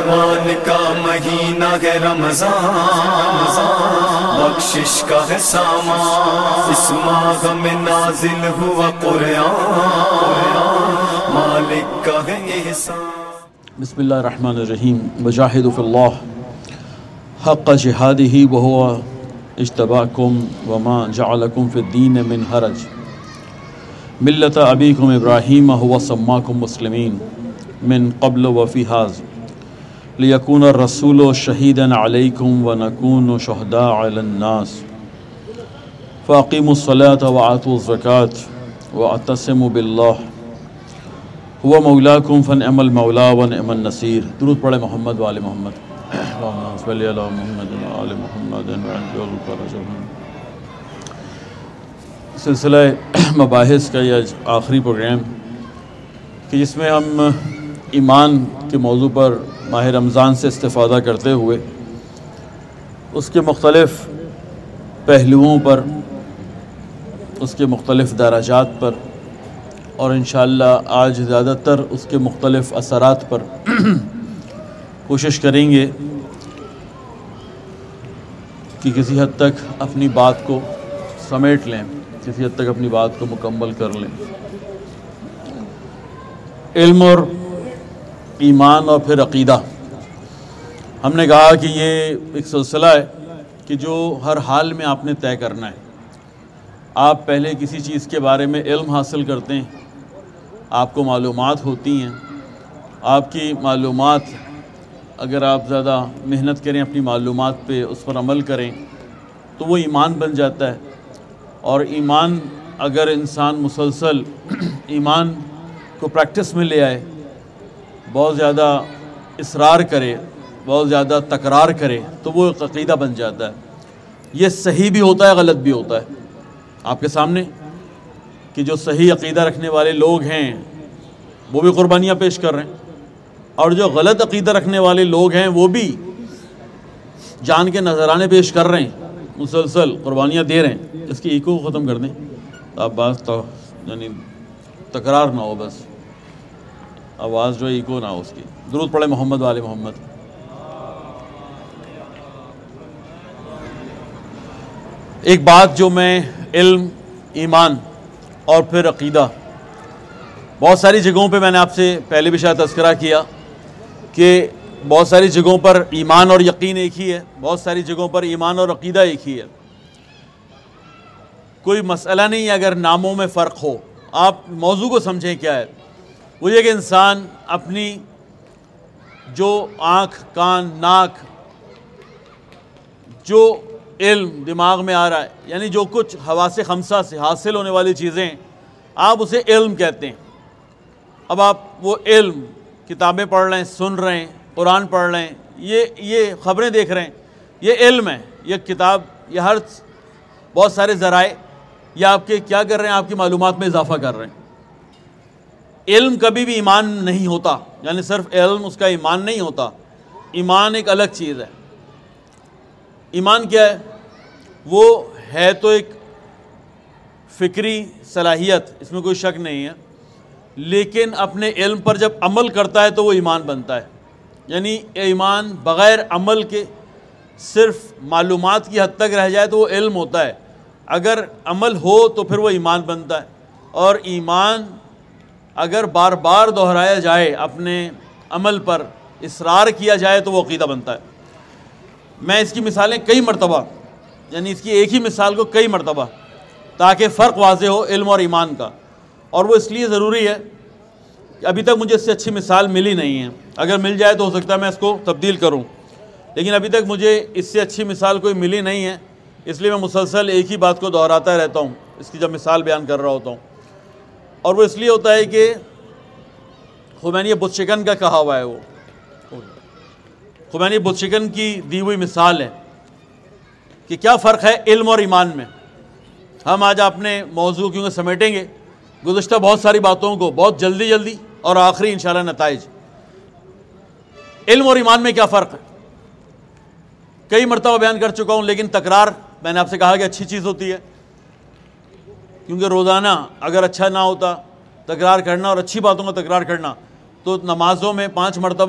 ایمان کا مہینہ ہے رمضان، بخشش کا ہے سامان، اس ماہ میں نازل ہوا قرآن، مالک کا ہے احسان۔ بسم اللہ الرحمن الرحیم۔ وجاہدوا فی اللہ حق جہادہ وہو اجتباکم وما جعلکم فی الدین من حرج ملۃ ابیکم ابراہیم هو سماکم مسلمین من قبل وفی ھذا لیکون الرسول شہیدا علیکم ونکون شہداء علی الناس فاقیموا الصلاۃ وآتوا الزکاۃ واعتصموا باللہ هو مولاکم فنعم المولا ونعم النصیر۔ درود پڑھے محمد و آل محمد۔ اللہم صلی علی محمد و آل محمد وعجل فرجهم۔ سلسلہ مباحث کا یہ آخری پروگرام کہ جس میں ہم ایمان کے موضوع پر ماہ رمضان سے استفادہ کرتے ہوئے اس کے مختلف پہلوؤں پر، اس کے مختلف درجات پر، اور انشاءاللہ آج زیادہ تر اس کے مختلف اثرات پر کوشش کریں گے کہ کسی حد تک اپنی بات کو سمیٹ لیں، کسی حد تک اپنی بات کو مکمل کر لیں۔ علم اور ایمان اور پھر عقیدہ، ہم نے کہا کہ یہ ایک سلسلہ ہے کہ جو ہر حال میں آپ نے طے کرنا ہے۔ آپ پہلے کسی چیز کے بارے میں علم حاصل کرتے ہیں، آپ کو معلومات ہوتی ہیں، آپ کی معلومات اگر آپ زیادہ محنت کریں اپنی معلومات پہ، اس پر عمل کریں تو وہ ایمان بن جاتا ہے۔ اور ایمان اگر انسان مسلسل ایمان کو پریکٹس میں لے آئے، بہت زیادہ اصرار کرے، بہت زیادہ تکرار کرے تو وہ ایک عقیدہ بن جاتا ہے۔ یہ صحیح بھی ہوتا ہے، غلط بھی ہوتا ہے آپ کے سامنے کہ جو صحیح عقیدہ رکھنے والے لوگ ہیں وہ بھی قربانیاں پیش کر رہے ہیں، اور جو غلط عقیدہ رکھنے والے لوگ ہیں وہ بھی جان کے نذرانے پیش کر رہے ہیں، مسلسل قربانیاں دے رہے ہیں۔ اس کی ایکو کو ختم کر دیں، آپ بات تو یعنی تکرار نہ ہو، بس آواز جو ایکو نہ ہو اس کی۔ درود پڑھے محمد و آل محمد۔ ایک بات جو میں علم، ایمان اور پھر عقیدہ، بہت ساری جگہوں پہ میں نے آپ سے پہلے بھی شاید تذکرہ کیا کہ بہت ساری جگہوں پر ایمان اور یقین ایک ہی ہے، بہت ساری جگہوں پر ایمان اور عقیدہ ایک ہی ہے۔ کوئی مسئلہ نہیں اگر ناموں میں فرق ہو، آپ موضوع کو سمجھیں کیا ہے۔ وہ یہ کہ انسان اپنی جو آنکھ، کان، ناک، جو علم دماغ میں آ رہا ہے، یعنی جو کچھ حواس خمسہ سے حاصل ہونے والی چیزیں آپ اسے علم کہتے ہیں۔ اب آپ وہ علم کتابیں پڑھ رہے ہیں، سن رہے ہیں، قرآن پڑھ رہے ہیں، یہ خبریں دیکھ رہے ہیں، یہ علم ہے۔ یہ کتاب، یہ ہر بہت سارے ذرائع یہ آپ کے کیا کر رہے ہیں، آپ کی معلومات میں اضافہ کر رہے ہیں۔ علم کبھی بھی ایمان نہیں ہوتا، یعنی صرف علم اس کا ایمان نہیں ہوتا۔ ایمان ایک الگ چیز ہے۔ ایمان کیا ہے؟ وہ ہے تو ایک فکری صلاحیت، اس میں کوئی شک نہیں ہے، لیکن اپنے علم پر جب عمل کرتا ہے تو وہ ایمان بنتا ہے۔ یعنی ایمان بغیر عمل کے صرف معلومات کی حد تک رہ جائے تو وہ علم ہوتا ہے، اگر عمل ہو تو پھر وہ ایمان بنتا ہے۔ اور ایمان اگر بار بار دہرایا جائے، اپنے عمل پر اصرار کیا جائے تو وہ عقیدہ بنتا ہے۔ میں اس کی مثالیں کئی مرتبہ، یعنی اس کی ایک ہی مثال کو کئی مرتبہ، تاکہ فرق واضح ہو علم اور ایمان کا۔ اور وہ اس لیے ضروری ہے کہ ابھی تک مجھے اس سے اچھی مثال ملی نہیں ہے، اگر مل جائے تو ہو سکتا ہے میں اس کو تبدیل کروں، لیکن ابھی تک مجھے اس سے اچھی مثال کوئی ملی نہیں ہے، اس لیے میں مسلسل ایک ہی بات کو دہراتا رہتا ہوں اس کی جب مثال بیان کر رہا ہوتا ہوں۔ اور وہ اس لیے ہوتا ہے کہ خمینی بت شکن کا کہا ہوا ہے، وہ خمینی بت شکن کی دی ہوئی مثال ہے کہ کیا فرق ہے علم اور ایمان میں۔ ہم آج اپنے موضوع کیونکہ سمیٹیں گے گزشتہ بہت ساری باتوں کو بہت جلدی اور آخری انشاءاللہ نتائج۔ علم اور ایمان میں کیا فرق ہے؟ کئی مرتبہ بیان کر چکا ہوں، لیکن تکرار میں نے آپ سے کہا کہ اچھی چیز ہوتی ہے، کیونکہ روزانہ اگر اچھا نہ ہوتا تکرار کرنا اور اچھی باتوں کا تکرار کرنا تو نمازوں میں 5 مرتبہ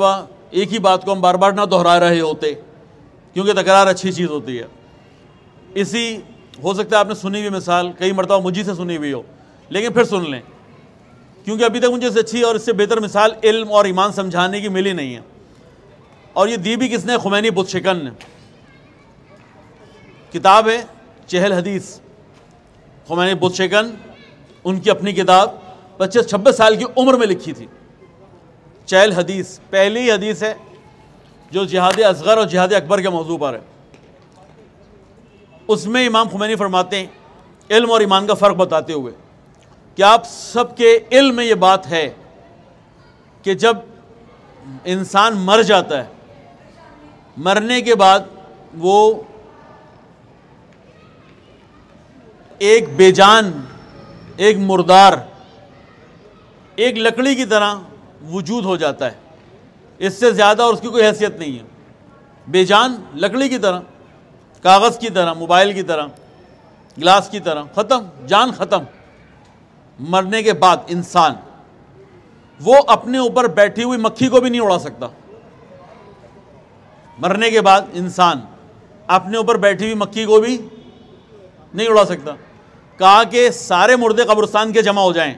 ایک ہی بات کو ہم بار بار نہ دہرا رہے ہوتے، کیونکہ تکرار اچھی چیز ہوتی ہے۔ اسی ہو سکتا ہے آپ نے سنی ہوئی مثال کئی مرتبہ مجھے سے سنی ہوئی ہو، لیکن پھر سن لیں، کیونکہ ابھی تک مجھے اس سے اچھی اور اس سے بہتر مثال علم اور ایمان سمجھانے کی ملی نہیں ہے۔ اور یہ دی بھی کس نے؟ خمینی بت شکن نے۔ کتاب ہے چہل حدیث، خمینی بت شکن، ان کی اپنی کتاب 25-26 سال کی عمر میں لکھی تھی، چہل حدیث، پہلی حدیث ہے جو جہاد اصغر اور جہاد اکبر کے موضوع پر ہے۔ اس میں امام خمینی فرماتے ہیں علم اور ایمان کا فرق بتاتے ہوئے کہ آپ سب کے علم میں یہ بات ہے کہ جب انسان مر جاتا ہے، مرنے کے بعد وہ ایک بے جان، ایک مردار، ایک لکڑی کی طرح وجود ہو جاتا ہے، اس سے زیادہ اور اس کی کوئی حیثیت نہیں ہے۔ بے جان، لکڑی کی طرح، کاغذ کی طرح، موبائل کی طرح، گلاس کی طرح، ختم، جان ختم۔ مرنے کے بعد انسان وہ اپنے اوپر بیٹھی ہوئی مکھی کو بھی نہیں اڑا سکتا۔ مرنے کے بعد انسان اپنے اوپر بیٹھی ہوئی مکھی کو بھی نہیں اڑا سکتا۔ کہا کہ سارے مردے قبرستان کے جمع ہو جائیں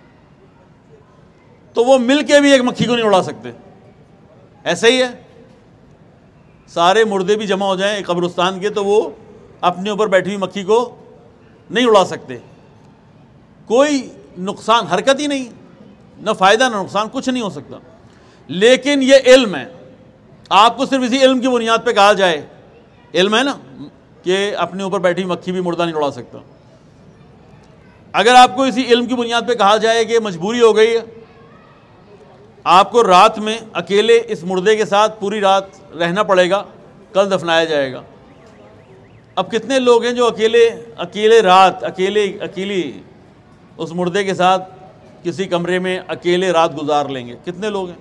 تو وہ مل کے بھی ایک مکھی کو نہیں اڑا سکتے۔ ایسا ہی ہے، سارے مردے بھی جمع ہو جائیں ایک قبرستان کے تو وہ اپنے اوپر بیٹھی ہوئی مکھی کو نہیں اڑا سکتے۔ کوئی نقصان، حرکت ہی نہیں، نہ فائدہ نہ نقصان، کچھ نہیں ہو سکتا۔ لیکن یہ علم ہے، آپ کو صرف اسی علم کی بنیاد پہ کہا جائے، علم ہے نا کہ اپنے اوپر بیٹھی مکھی بھی مردہ نہیں اڑا سکتا، اگر آپ کو اسی علم کی بنیاد پہ کہا جائے کہ مجبوری ہو گئی ہے، آپ کو رات میں اکیلے اس مردے کے ساتھ پوری رات رہنا پڑے گا، کل دفنایا جائے گا۔ اب کتنے لوگ ہیں جو اکیلی اس مردے کے ساتھ کسی کمرے میں اکیلے رات گزار لیں گے؟ کتنے لوگ ہیں؟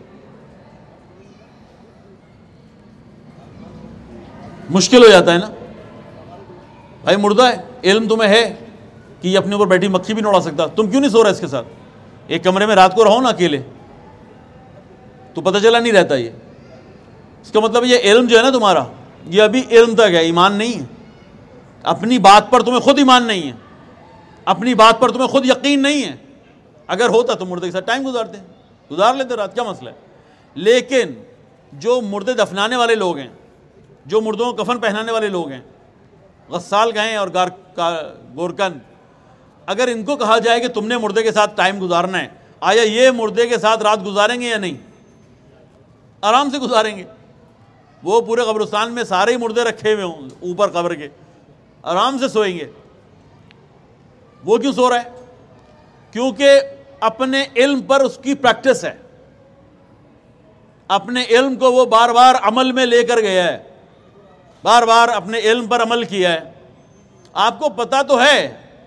مشکل ہو جاتا ہے نا بھائی، مردہ ہے، علم تمہیں ہے کہ یہ اپنے اوپر بیٹھی مکھی بھی نہیں اڑا سکتا، تم کیوں نہیں سو رہے اس کے ساتھ؟ ایک کمرے میں رات کو رہو نا اکیلے، تو پتہ چلا نہیں رہتا۔ یہ اس کا مطلب یہ علم جو ہے نا تمہارا، یہ ابھی علم تک ہے، ایمان نہیں ہے۔ اپنی بات پر تمہیں خود ایمان نہیں ہے، اپنی بات پر تمہیں خود یقین نہیں ہے۔ اگر ہوتا تو مردے کے ساتھ ٹائم گزار لیتے رات، کیا مسئلہ ہے؟ لیکن جو مردے دفنانے والے لوگ ہیں، جو مردوں کو کفن پہنانے والے لوگ ہیں، غسال کہیں اور گورکن، اگر ان کو کہا جائے کہ تم نے مردے کے ساتھ ٹائم گزارنا ہے، آیا یہ مردے کے ساتھ رات گزاریں گے یا نہیں؟ آرام سے گزاریں گے۔ وہ پورے قبرستان میں سارے ہی مردے رکھے ہوئے ہوں اوپر قبر کے، آرام سے سوئیں گے۔ وہ کیوں سو رہا ہے؟ کیونکہ اپنے علم پر اس کی پریکٹس ہے، اپنے علم کو وہ بار بار عمل میں لے کر گیا ہے، بار بار اپنے علم پر عمل کیا ہے۔ آپ کو پتہ تو ہے،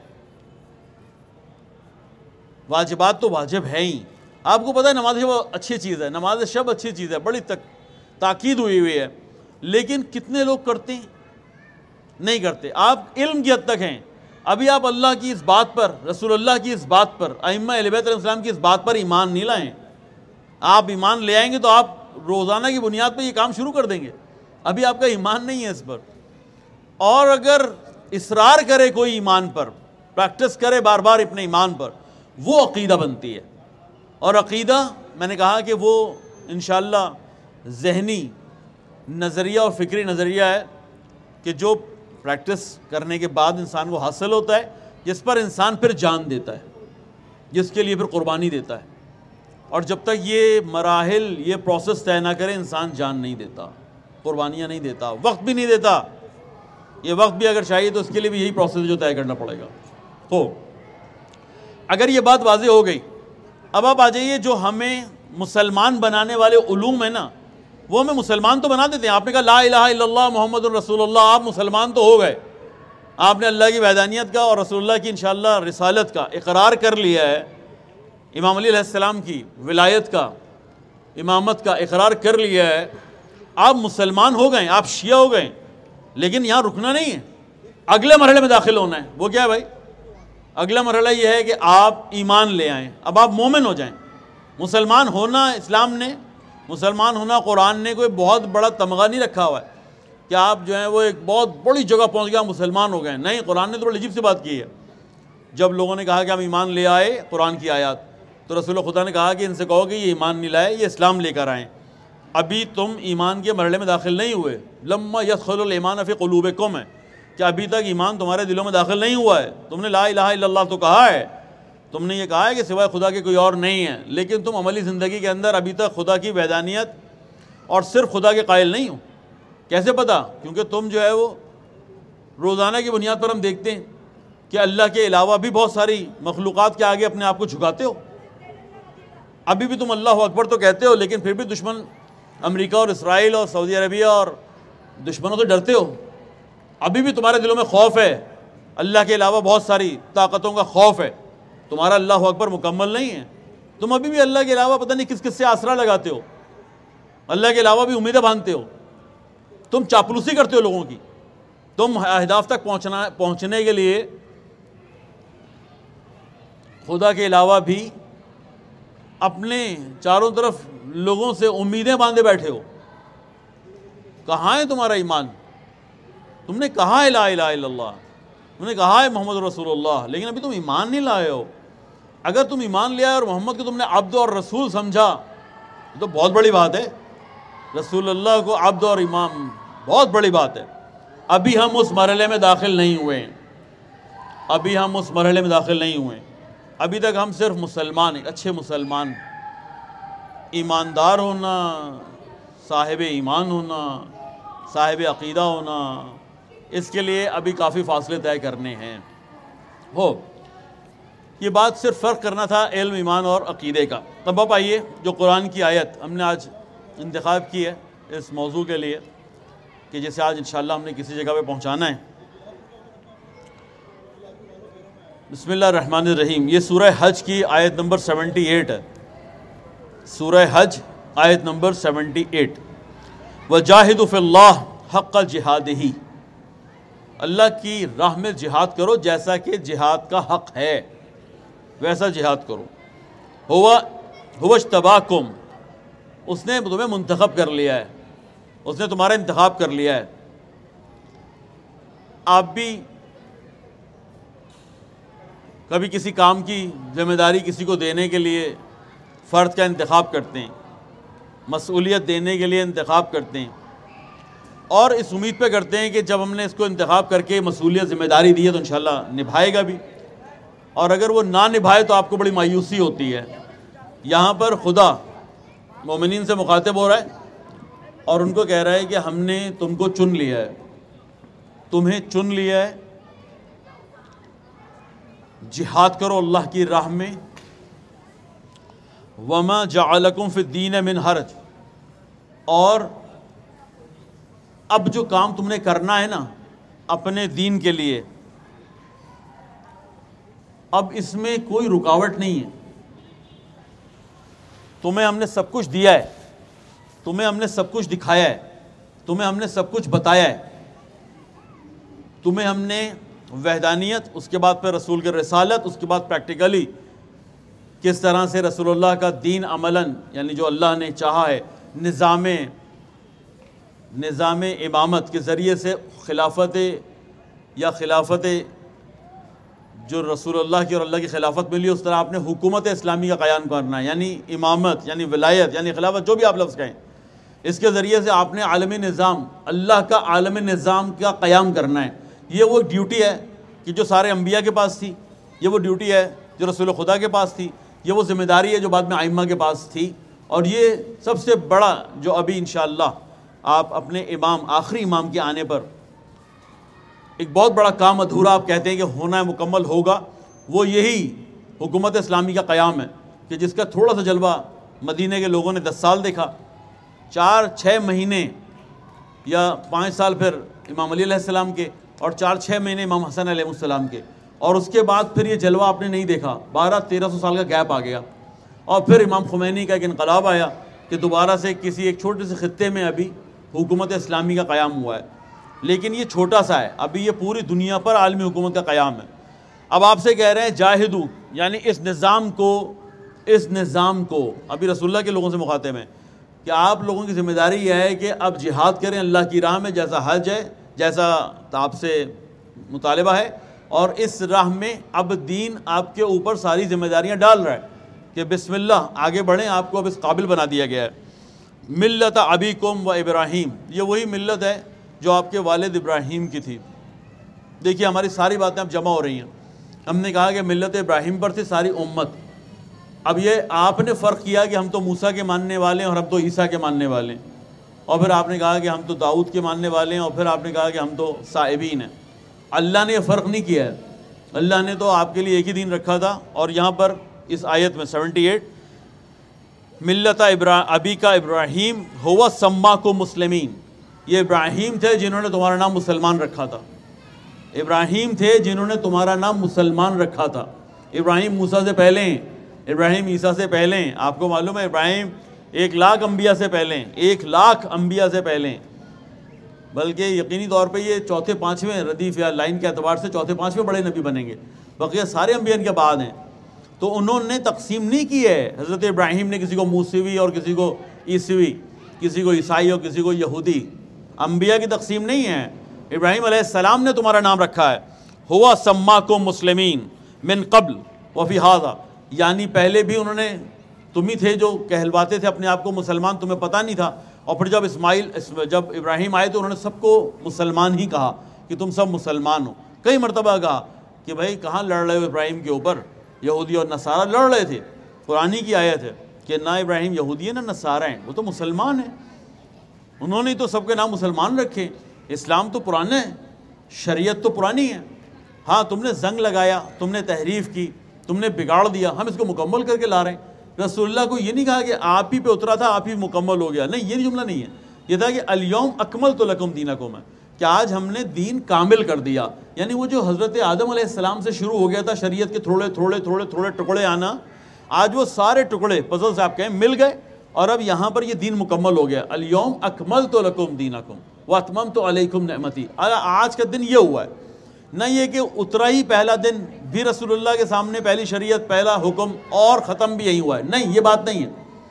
واجبات تو واجب ہے ہی، آپ کو پتہ ہے نماز شب اچھی چیز ہے، نماز شب اچھی چیز ہے، بڑی تاکید ہوئی ہے، لیکن کتنے لوگ کرتے ہیں؟ نہیں کرتے۔ آپ علم کی حد تک ہیں، ابھی آپ اللہ کی اس بات پر، رسول اللہ کی اس بات پر، ائمہ اہل بیت علیہ السلام کی اس بات پر ایمان نہیں لائیں۔ آپ ایمان لے آئیں گے تو آپ روزانہ کی بنیاد پہ یہ کام شروع کر دیں گے، ابھی آپ کا ایمان نہیں ہے اس پر۔ اور اگر اصرار کرے کوئی ایمان پر، پریکٹس کرے بار بار اپنے ایمان پر، وہ عقیدہ بنتی ہے۔ اور عقیدہ میں نے کہا کہ وہ انشاءاللہ ذہنی نظریہ اور فکری نظریہ ہے کہ جو پریکٹس کرنے کے بعد انسان کو حاصل ہوتا ہے، جس پر انسان پھر جان دیتا ہے، جس کے لیے پھر قربانی دیتا ہے۔ اور جب تک یہ مراحل، یہ پروسیس طے نہ کرے، انسان جان نہیں دیتا، قربانیاں نہیں دیتا، وقت بھی نہیں دیتا۔ یہ وقت بھی اگر چاہیے تو اس کے لیے بھی یہی پروسیس جو طے کرنا پڑے گا۔ تو اگر یہ بات واضح ہو گئی، اب آپ آ جائیے جو ہمیں مسلمان بنانے والے علوم ہیں نا، وہ ہمیں مسلمان تو بنا دیتے ہیں۔ آپ نے کہا لا الہ الا اللہ محمد الرسول اللہ، آپ مسلمان تو ہو گئے، آپ نے اللہ کی وحدانیت کا اور رسول اللہ کی انشاءاللہ رسالت کا اقرار کر لیا ہے، امام علی علیہ السلام کی ولایت کا، امامت کا اقرار کر لیا ہے، آپ مسلمان ہو گئے، آپ شیعہ ہو گئے، لیکن یہاں رکنا نہیں ہے، اگلے مرحلے میں داخل ہونا ہے۔ وہ کیا ہے بھائی؟ اگلا مرحلہ یہ ہے کہ آپ ایمان لے آئیں، اب آپ مومن ہو جائیں۔ مسلمان ہونا اسلام نے، مسلمان ہونا قرآن نے کوئی بہت بڑا تمغہ نہیں رکھا ہوا ہے کہ آپ جو ہیں وہ ایک بہت بڑی جگہ پہنچ گئے مسلمان ہو گئے. نہیں, قرآن نے تو بڑی عجیب سی بات کی ہے. جب لوگوں نے کہا کہ ہم ایمان لے آئے قرآن کی آیات, تو رسول خدا نے کہا کہ ان سے کہو کہ یہ ایمان نہیں لائے, یہ اسلام لے کر آئیں. ابھی تم ایمان کے مرحلے میں داخل نہیں ہوئے. لما يدخل الایمان فی قلوبکم ہے کہ ابھی تک ایمان تمہارے دلوں میں داخل نہیں ہوا ہے. تم نے لا الہ الا اللہ تو کہا ہے, تم نے یہ کہا ہے کہ سوائے خدا کے کوئی اور نہیں ہے, لیکن تم عملی زندگی کے اندر ابھی تک خدا کی وحدانیت اور صرف خدا کے قائل نہیں ہو. کیسے پتہ؟ کیونکہ تم جو ہے وہ روزانہ کی بنیاد پر ہم دیکھتے ہیں کہ اللہ کے علاوہ بھی بہت ساری مخلوقات کے آگے اپنے آپ کو جھکاتے ہو. ابھی بھی تم اللہ اکبر تو کہتے ہو, لیکن پھر بھی دشمن امریکہ اور اسرائیل اور سعودی عربیہ اور دشمنوں سے ڈرتے ہو. ابھی بھی تمہارے دلوں میں خوف ہے, اللہ کے علاوہ بہت ساری طاقتوں کا خوف ہے. تمہارا اللہ اکبر مکمل نہیں ہے. تم ابھی بھی اللہ کے علاوہ پتہ نہیں کس کس سے آسرا لگاتے ہو, اللہ کے علاوہ بھی امیدیں باندھتے ہو. تم چاپلوسی کرتے ہو لوگوں کی. تم اہداف تک پہنچنے کے لیے خدا کے علاوہ بھی اپنے چاروں طرف لوگوں سے امیدیں باندھے بیٹھے ہو. کہاں ہے تمہارا ایمان؟ تم نے کہا ہے لا الہ الا اللہ, تم نے کہا ہے محمد رسول اللہ, لیکن ابھی تم ایمان نہیں لائے ہو. اگر تم ایمان لے آئے اور محمد کو تم نے عبد اور رسول سمجھا تو بہت بڑی بات ہے. رسول اللہ کو عبد اور امام بہت بڑی بات ہے. ابھی ہم اس مرحلے میں داخل نہیں ہوئے ہیں. ابھی ہم اس مرحلے میں داخل نہیں ہوئے ہیں. ابھی تک ہم صرف مسلمان ہیں, اچھے مسلمان, ایماندار ہونا, صاحب ایمان ہونا, صاحب عقیدہ ہونا, اس کے لیے ابھی کافی فاصلے طے کرنے ہیں. یہ بات صرف فرق کرنا تھا علم, ایمان اور عقیدے کا. اب آپ آئیے جو قرآن کی آیت ہم نے آج انتخاب کی ہے اس موضوع کے لیے کہ جیسے آج انشاءاللہ ہم نے کسی جگہ پہ پہنچانا ہے. بسم اللہ الرحمن الرحیم. یہ سورہ حج کی آیت نمبر 78 ہے. سورہ حج آیت نمبر 78. وَجَاهِدُ فِي اللَّهِ حَقَّ جِهَادِهِ, اللہ کی راہ میں جہاد کرو جیسا کہ جہاد کا حق ہے ویسا جہاد کرو. هُوَ اجْتَبَاكُمْ, اس نے تمہیں منتخب کر لیا ہے, اس نے تمہارا انتخاب کر لیا ہے. آپ بھی کبھی کسی کام کی ذمہ داری کسی کو دینے کے لیے فرد کا انتخاب کرتے ہیں, مسئولیت دینے کے لیے انتخاب کرتے ہیں, اور اس امید پہ کرتے ہیں کہ جب ہم نے اس کو انتخاب کر کے مسئولیت ذمہ داری دی ہے تو انشاءاللہ نبھائے گا بھی, اور اگر وہ نہ نبھائے تو آپ کو بڑی مایوسی ہوتی ہے. یہاں پر خدا مومنین سے مخاطب ہو رہا ہے اور ان کو کہہ رہا ہے کہ ہم نے تم کو چن لیا ہے, تمہیں چن لیا ہے, جہاد کرو اللہ کی راہ میں. وَمَا جَعَلَكُمْ فِي الدِّينِ مِنْ حَرَجٍ, اور اب جو کام تم نے کرنا ہے نا اپنے دین کے لیے, اب اس میں کوئی رکاوٹ نہیں ہے. تمہیں ہم نے سب کچھ دیا ہے, تمہیں ہم نے سب کچھ دکھایا ہے, تمہیں ہم نے سب کچھ بتایا ہے, تمہیں ہم نے وحدانیت, اس کے بعد پھر رسول کی رسالت, اس کے بعد پریکٹیکلی کس طرح سے رسول اللہ کا دین عملاً یعنی جو اللہ نے چاہا ہے نظام امامت کے ذریعے سے خلافت یا خلافت جو رسول اللہ کی اور اللہ کی خلافت ملی اس طرح آپ نے حکومت اسلامی کا قیام کرنا ہے, یعنی امامت یعنی ولایت یعنی خلافت, جو بھی آپ لفظ کہیں, اس کے ذریعے سے آپ نے عالمی نظام, اللہ کا عالمی نظام کا قیام کرنا ہے. یہ وہ ڈیوٹی ہے کہ جو سارے انبیاء کے پاس تھی, یہ وہ ڈیوٹی ہے جو رسول خدا کے پاس تھی, یہ وہ ذمہ داری ہے جو بعد میں ائمہ کے پاس تھی, اور یہ سب سے بڑا جو ابھی انشاءاللہ آپ اپنے امام, آخری امام کے آنے پر ایک بہت بڑا کام ادھورا آپ کہتے ہیں کہ ہونا ہے, مکمل ہوگا, وہ یہی حکومت اسلامی کا قیام ہے کہ جس کا تھوڑا سا جلوہ مدینہ کے لوگوں نے 10 سال دیکھا, 4-6 مہینے یا 5 سال پھر امام علی علیہ السلام کے, اور 4-6 مہینے امام حسن علیہ السلام کے, اور اس کے بعد پھر یہ جلوہ آپ نے نہیں دیکھا. 1200-1300 سال کا گیپ آ گیا, اور پھر امام خمینی کا ایک انقلاب آیا کہ دوبارہ سے کسی ایک چھوٹے سے خطے میں ابھی حکومت اسلامی کا قیام ہوا ہے. لیکن یہ چھوٹا سا ہے, ابھی یہ پوری دنیا پر عالمی حکومت کا قیام ہے. اب آپ سے کہہ رہے ہیں جاہدو, یعنی اس نظام کو ابھی رسول اللہ کے لوگوں سے مخاطب ہیں, کہ آپ لوگوں کی ذمہ داری یہ ہے کہ اب جہاد کریں اللہ کی راہ میں، جیسا حج ہے، جیسا آپ سے مطالبہ ہے، اور اس راہ میں اب دین آپ کے اوپر ساری ذمہ داریاں ڈال رہا ہے کہ بسم اللہ آگے بڑھیں، آپ کو اب اس قابل بنا دیا گیا ہے۔ ملت ابیکم و ابراہیم، یہ وہی ملت ہے جو آپ کے والد ابراہیم کی تھی۔ دیکھیے ہماری ساری باتیں اب جمع ہو رہی ہیں۔ ہم نے کہا کہ ملت ابراہیم پر تھی ساری امت، اب یہ آپ نے فرق کیا کہ ہم تو موسیٰ کے ماننے والے ہیں اور ہم تو عیسیٰ کے ماننے والے ہیں، اور پھر آپ نے کہا کہ ہم تو داؤد کے ماننے والے ہیں، اور پھر آپ نے کہا کہ ہم تو سائبین ہیں۔ اللہ نے یہ فرق نہیں کیا ہے، اللہ نے تو آپ کے لیے ایک ہی دین رکھا تھا۔ اور یہاں پر اس آیت میں 78 ملت ابی کا ابراہیم ہوا سماکم مسلمین، یہ ابراہیم تھے جنہوں نے تمہارا نام مسلمان رکھا تھا، ابراہیم تھے جنہوں نے تمہارا نام مسلمان رکھا تھا۔ ابراہیم موسیٰ سے پہلے ہیں، ابراہیم عیسیٰ سے پہلے ہیں۔ آپ کو معلوم ہے ابراہیم 1,00,000 انبیاء سے پہلے ہیں، 1,00,000 انبیاء سے پہلے ہیں، بلکہ یقینی طور پہ یہ چوتھے پانچویں ردیف یا لائن کے اعتبار سے چوتھے پانچویں بڑے نبی بنیں گے، بقیہ سارے انبیاء ان کے بعد ہیں۔ تو انہوں نے تقسیم نہیں کی ہے، حضرت ابراہیم نے کسی کو موسوی اور کسی کو عیسوی، کسی کو عیسائی اور کسی کو یہودی، انبیاء کی تقسیم نہیں ہے۔ ابراہیم علیہ السلام نے تمہارا نام رکھا ہے، ہوا سماکم مسلمین من قبل وفی ھذا، یعنی پہلے بھی انہوں نے، تم ہی تھے جو کہلواتے تھے اپنے آپ کو مسلمان، تمہیں پتہ نہیں تھا، اور پھر جب ابراہیم آئے تو انہوں نے سب کو مسلمان ہی کہا کہ تم سب مسلمان ہو۔ کئی مرتبہ کہا کہ بھائی کہاں لڑ رہے ہو ابراہیم کے اوپر، یہودی اور نصارہ لڑ رہے تھے، قرآن کی آیت ہے کہ نہ ابراہیم یہودی ہے نہ نصارہ ہیں، وہ تو مسلمان ہیں، انہوں نے تو سب کے نام مسلمان رکھے۔ اسلام تو پرانا ہے، شریعت تو پرانی ہے، ہاں تم نے زنگ لگایا، تم نے تحریف کی، تم نے بگاڑ دیا، ہم اس کو مکمل کر کے لا رہے ہیں۔ رسول اللہ کو یہ نہیں کہا کہ آپ ہی پہ اترا تھا آپ ہی مکمل ہو گیا، نہیں، یہ جملہ نہیں ہے، یہ تھا کہ الیوم اکملت لکم دینکم ہے، کہ آج ہم نے دین کامل کر دیا۔ یعنی وہ جو حضرت آدم علیہ السلام سے شروع ہو گیا تھا شریعت کے تھوڑے تھوڑے تھوڑے تھوڑے ٹکڑے آنا، آج وہ سارے ٹکڑے پزل سے آپ کہیں مل گئے، اور اب یہاں پر یہ دین مکمل ہو گیا۔ الیوم اکملت لکم دینکم واتممت علیکم نعمتی، آج کا دن یہ ہوا ہے، نہ یہ کہ اترا ہی پہلا دن بھی رسول اللہ کے سامنے پہلی شریعت پہلا حکم اور ختم بھی یہی ہوا ہے، نہیں، یہ بات نہیں ہے،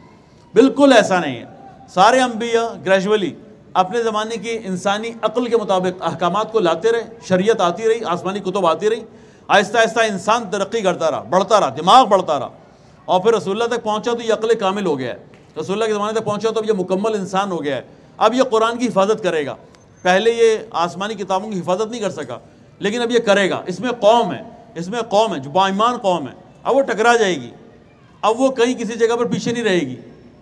بالکل ایسا نہیں ہے۔ سارے انبیاء گریجولی اپنے زمانے کی انسانی عقل کے مطابق احکامات کو لاتے رہے، شریعت آتی رہی، آسمانی کتب آتی رہی، آہستہ آہستہ انسان ترقی کرتا رہا، بڑھتا رہا، دماغ بڑھتا رہا، اور پھر رسول اللہ تک پہنچا تو یہ عقل کامل ہو گیا ہے، رسول اللہ کے زمانے تک پہنچا تو اب یہ مکمل انسان ہو گیا ہے۔ اب یہ قرآن کی حفاظت کرے گا، پہلے یہ آسمانی کتابوں کی حفاظت نہیں کر سکا، لیکن اب یہ کرے گا۔ اس میں قوم ہے جو باایمان قوم ہے، اب وہ ٹکرا جائے گی، اب وہ کہیں کسی جگہ پر پیچھے نہیں رہے گی۔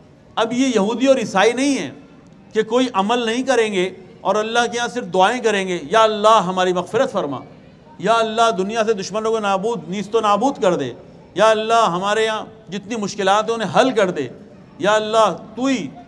اب یہ یہودی اور عیسائی نہیں ہیں کہ کوئی عمل نہیں کریں گے اور اللہ کے یہاں صرف دعائیں کریں گے، یا اللہ ہماری مغفرت فرما، یا اللہ دنیا سے دشمنوں کو نیست و نابود کر دے، یا اللہ ہمارے یہاں جتنی مشکلات ہیں انہیں حل کر دے، یا اللہ تو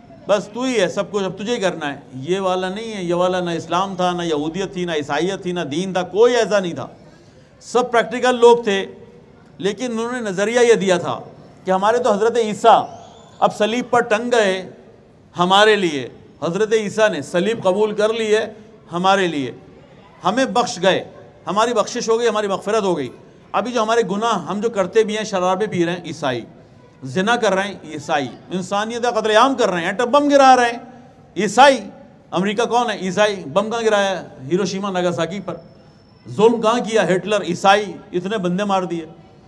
ہی ہے، سب کچھ اب تجھے ہی کرنا ہے۔ یہ والا نہیں ہے، یہ والا نہ اسلام تھا، نہ یہودیت تھی، نہ عیسائیت تھی، نہ دین تھا، کوئی ایسا نہیں تھا۔ سب پریکٹیکل لوگ تھے، لیکن انہوں نے نظریہ یہ دیا تھا کہ ہمارے تو حضرت عیسیٰ اب صلیب پر ٹنگ گئے ہمارے لیے، حضرت عیسیٰ نے صلیب قبول کر لی ہے ہمارے لیے، ہمیں بخش گئے، ہماری بخشش ہو گئی، ہماری مغفرت ہو گئی۔ ابھی جو ہمارے گناہ ہم جو کرتے بھی ہیں، شرابیں پی رہے ہیں عیسائی، زنا کر رہے ہیں عیسائی، انسانیت کا قتل عام کر رہے ہیں، ایٹم بم گرا رہے ہیں عیسائی۔ امریکہ کون ہے؟ عیسائی۔ بم کہاں گرایا ہے؟ ہیروشیما ناگاساکی پر۔ ظلم کہاں کیا؟ ہٹلر، عیسائی، اتنے بندے مار دیے۔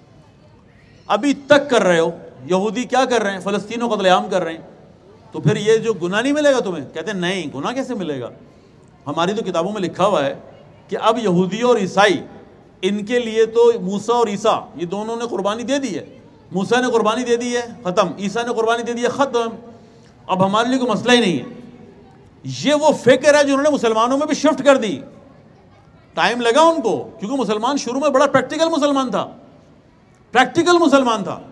ابھی تک کر رہے ہو۔ یہودی کیا کر رہے ہیں؟ فلسطین و قتل عام کر رہے ہیں۔ تو پھر یہ جو گناہ نہیں ملے گا تمہیں؟ کہتے ہیں نہیں، گناہ کیسے ملے گا؟ ہماری تو کتابوں میں لکھا ہوا ہے کہ اب یہودی اور عیسائی، ان کے لیے تو موسیٰ اور عیسیٰ یہ دونوں نے قربانی دے دی ہے۔ موسیٰ نے قربانی دے دی ہے، ختم۔ عیسیٰ نے قربانی دے دی ہے، ختم۔ اب ہمارے لیے کوئی مسئلہ ہی نہیں ہے۔ یہ وہ فکر ہے جو انہوں نے مسلمانوں میں بھی شفٹ کر دی۔ ٹائم لگا ان کو، کیونکہ مسلمان شروع میں بڑا پریکٹیکل مسلمان تھا، پریکٹیکل مسلمان تھا۔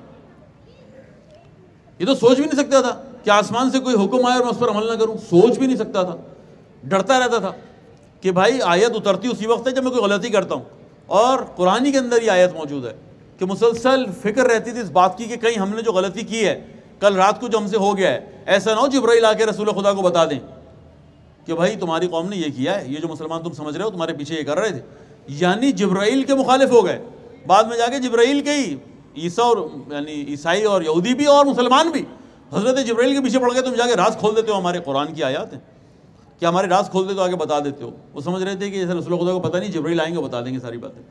یہ تو سوچ بھی نہیں سکتا تھا کہ آسمان سے کوئی حکم آئے اور میں اس پر عمل نہ کروں، سوچ بھی نہیں سکتا تھا، ڈرتا رہتا تھا کہ بھائی آیت اترتی اسی وقت ہے جب میں کوئی غلطی کرتا ہوں، اور قرآن کے اندر یہ آیت موجود ہے کہ مسلسل فکر رہتی تھی اس بات کی کہ کہیں ہم نے جو غلطی کی ہے کل رات کو جو ہم سے ہو گیا ہے، ایسا نہ ہو جبرائیل آ کے رسول خدا کو بتا دیں کہ بھائی تمہاری قوم نے یہ کیا ہے، یہ جو مسلمان تم سمجھ رہے ہو تمہارے پیچھے یہ کر رہے تھے، یعنی جبرائیل کے مخالف ہو گئے۔ بعد میں جا کے جبرائیل کے ہی عیسیٰ اور یعنی عیسائی اور یہودی بھی اور مسلمان بھی حضرت جبرائیل کے پیچھے پڑ گئے تم جا کے راز کھول دیتے ہو ہمارے قرآن کی آیات ہیں کہ ہمارے راز کھول دیتے ہو آگے بتا دیتے ہو. وہ سمجھ رہے تھے کہ جیسے رسول خدا کو پتہ نہیں، جبرائیل آئیں گے بتا دیں گے ساری باتیں.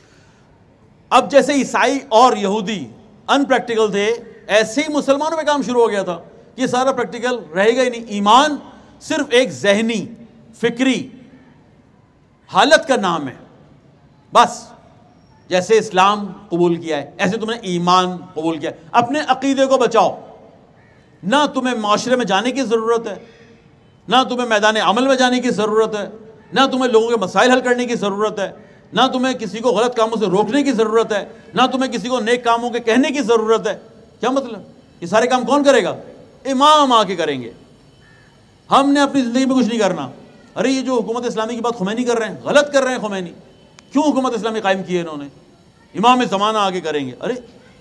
اب جیسے عیسائی اور یہودی ان پریکٹیکل تھے، ایسے ہی مسلمانوں پہ کام شروع ہو گیا تھا کہ یہ سارا پریکٹیکل رہے گا ہی نہیں. ایمان صرف ایک ذہنی فکری حالت کا نام ہے بس. جیسے اسلام قبول کیا ہے ایسے تم نے ایمان قبول کیا ہے. اپنے عقیدے کو بچاؤ. نہ تمہیں معاشرے میں جانے کی ضرورت ہے، نہ تمہیں میدان عمل میں جانے کی ضرورت ہے، نہ تمہیں لوگوں کے مسائل حل کرنے کی ضرورت ہے، نہ تمہیں کسی کو غلط کاموں سے روکنے کی ضرورت ہے، نہ تمہیں کسی کو نیک کاموں کے کہنے کی ضرورت ہے. کیا مطلب؟ یہ سارے کام کون کرے گا؟ امام آ کے کریں گے. ہم نے اپنی زندگی میں کچھ نہیں کرنا. ارے یہ جو حکومت اسلامی کی بات خمینی کر رہے ہیں، غلط کر رہے ہیں. خمینی کیوں حکومت اسلامی قائم کی ہے انہوں نے؟ امام زمانہ آ کے کریں گے. ارے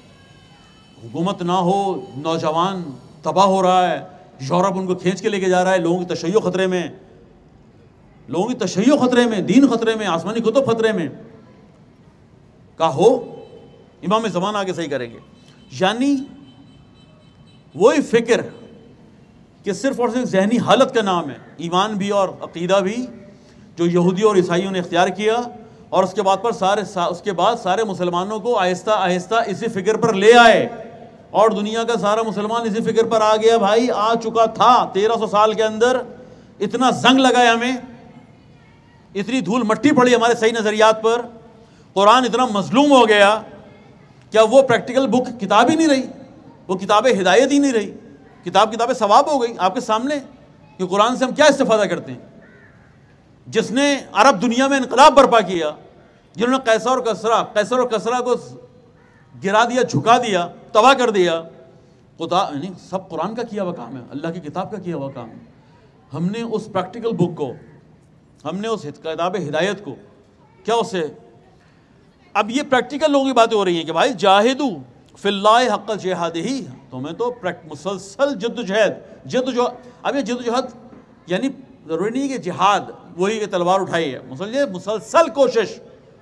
حکومت نہ ہو، نوجوان تباہ ہو رہا ہے، یورپ ان کو کھینچ کے لے کے جا رہا ہے، لوگوں کی تشیع خطرے میں، لوگوں کی تشیع خطرے میں، دین خطرے میں، آسمانی کتب خطرے میں. کہا ہو امام زمانہ آگے صحیح کریں گے. یعنی وہی فکر کہ صرف اور صرف ذہنی حالت کا نام ہے، ایمان بھی اور عقیدہ بھی، جو یہودیوں اور عیسائیوں نے اختیار کیا، اور اس کے بعد سارے مسلمانوں کو آہستہ آہستہ اسی فکر پر لے آئے، اور دنیا کا سارا مسلمان اسی فکر پر آ گیا. بھائی آ چکا تھا 1300 سال کے اندر. اتنا زنگ لگا ہے ہمیں، اتنی دھول مٹی پڑی ہمارے صحیح نظریات پر، قرآن اتنا مظلوم ہو گیا. کیا وہ پریکٹیکل بک کتاب ہی نہیں رہی؟ وہ کتاب ہدایت ہی نہیں رہی؟ کتاب ثواب ہو گئی آپ کے سامنے کہ قرآن سے ہم کیا استفادہ کرتے ہیں. جس نے عرب دنیا میں انقلاب برپا کیا، جنہوں نے قیصر اور کسرا کو گرا دیا، جھکا دیا، تباہ کر دیا، یعنی سب قرآن کا کیا ہوا کام ہے، اللہ کی کتاب کا کیا ہوا کام ہے. ہم نے اس پریکٹیکل بک کو، ہم نے اس کتاب ہدایت کو کیا اسے. اب یہ پریکٹیکل لوگوں کی باتیں ہو رہی ہیں کہ بھائی جاہدو فی اللہ حق جہادہ، تمہیں تو مسلسل جدوجہد. اب یہ جدوجہد یعنی ضروری نہیں کہ جہاد وہی کہ تلوار اٹھائی ہے، مسلسل کوشش.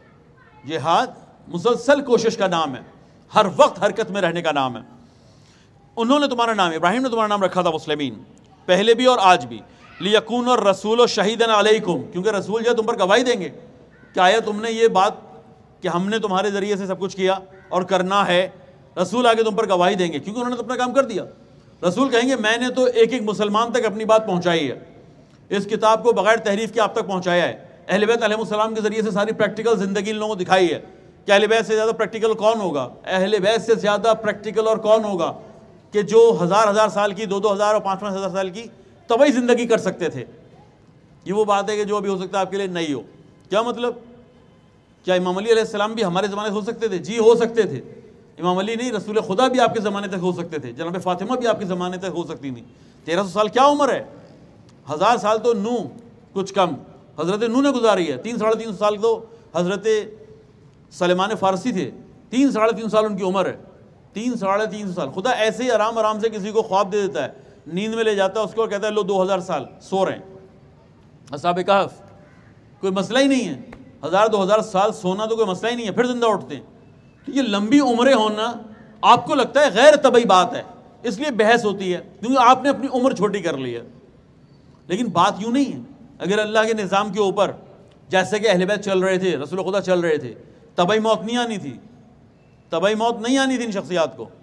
جہاد مسلسل کوشش کا نام ہے، ہر وقت حرکت میں رہنے کا نام ہے. انہوں نے تمہارا نام، ابراہیم نے تمہارا نام رکھا تھا مسلمین، پہلے بھی اور آج بھی. لیکون الرسول شہیدا علیکم، کیونکہ رسول جو ہے تم پر گواہی دیں گے. کیا آیا تم نے یہ بات کہ ہم نے تمہارے ذریعے سے سب کچھ کیا اور کرنا ہے، رسول آگے تم پر گواہی دیں گے کیونکہ انہوں نے تو اپنا کام کر دیا. رسول کہیں گے میں نے تو ایک ایک مسلمان تک اپنی بات پہنچائی ہے، اس کتاب کو بغیر تحریف کے آپ تک پہنچایا ہے. اہل بیت علیہ السلام کے ذریعے سے ساری پریکٹیکل زندگی ان لوگوں کو دکھائی ہے. کہ اہل بیت سے زیادہ پریکٹیکل کون ہوگا؟ اہل بیت سے زیادہ پریکٹیکل اور کون ہوگا کہ جو ہزار سال کی، 2000 اور 5000 سال کی طبعی زندگی کر سکتے تھے. یہ وہ بات ہے کہ جو ابھی ہو سکتا ہے آپ کے لیے نہیں ہو. کیا مطلب؟ کیا امام علی علیہ السلام بھی ہمارے زمانے سے ہو سکتے تھے؟ جی ہو سکتے تھے. امام علی نہیں، رسول خدا بھی آپ کے زمانے تک ہو سکتے تھے. جناب فاطمہ بھی آپ کے زمانے تک ہو سکتی تھیں. 1300 سال کیا عمر ہے؟ 1000 سال تو نوح کچھ کم حضرت نوح نے گزاری ہے. 3-3.5 سال تو حضرت سلیمان فارسی تھے. 3-3.5 سال ان کی عمر ہے. 3-3.5 سال. خدا ایسے ہی آرام سے کسی کو خواب دے دیتا ہے، نیند میں لے جاتا ہے اس کو اور کہتا ہے لو 2000 سال سو رہے ہیں. اصحاب کہف کوئی مسئلہ ہی نہیں ہے، 1000-2000 سال سونا تو کوئی مسئلہ ہی نہیں ہے، پھر زندہ اٹھتے ہیں. تو یہ لمبی عمریں ہونا آپ کو لگتا ہے غیر طبعی بات ہے، اس لیے بحث ہوتی ہے کیونکہ آپ نے اپنی عمر چھوٹی کر لی ہے. لیکن بات یوں نہیں ہے. اگر اللہ کے نظام کے اوپر جیسے کہ اہل بیت چل رہے تھے، رسول خدا چل رہے تھے، طبعی موت نہیں آنی تھی. طبعی موت نہیں آنی تھی ان شخصیات کو.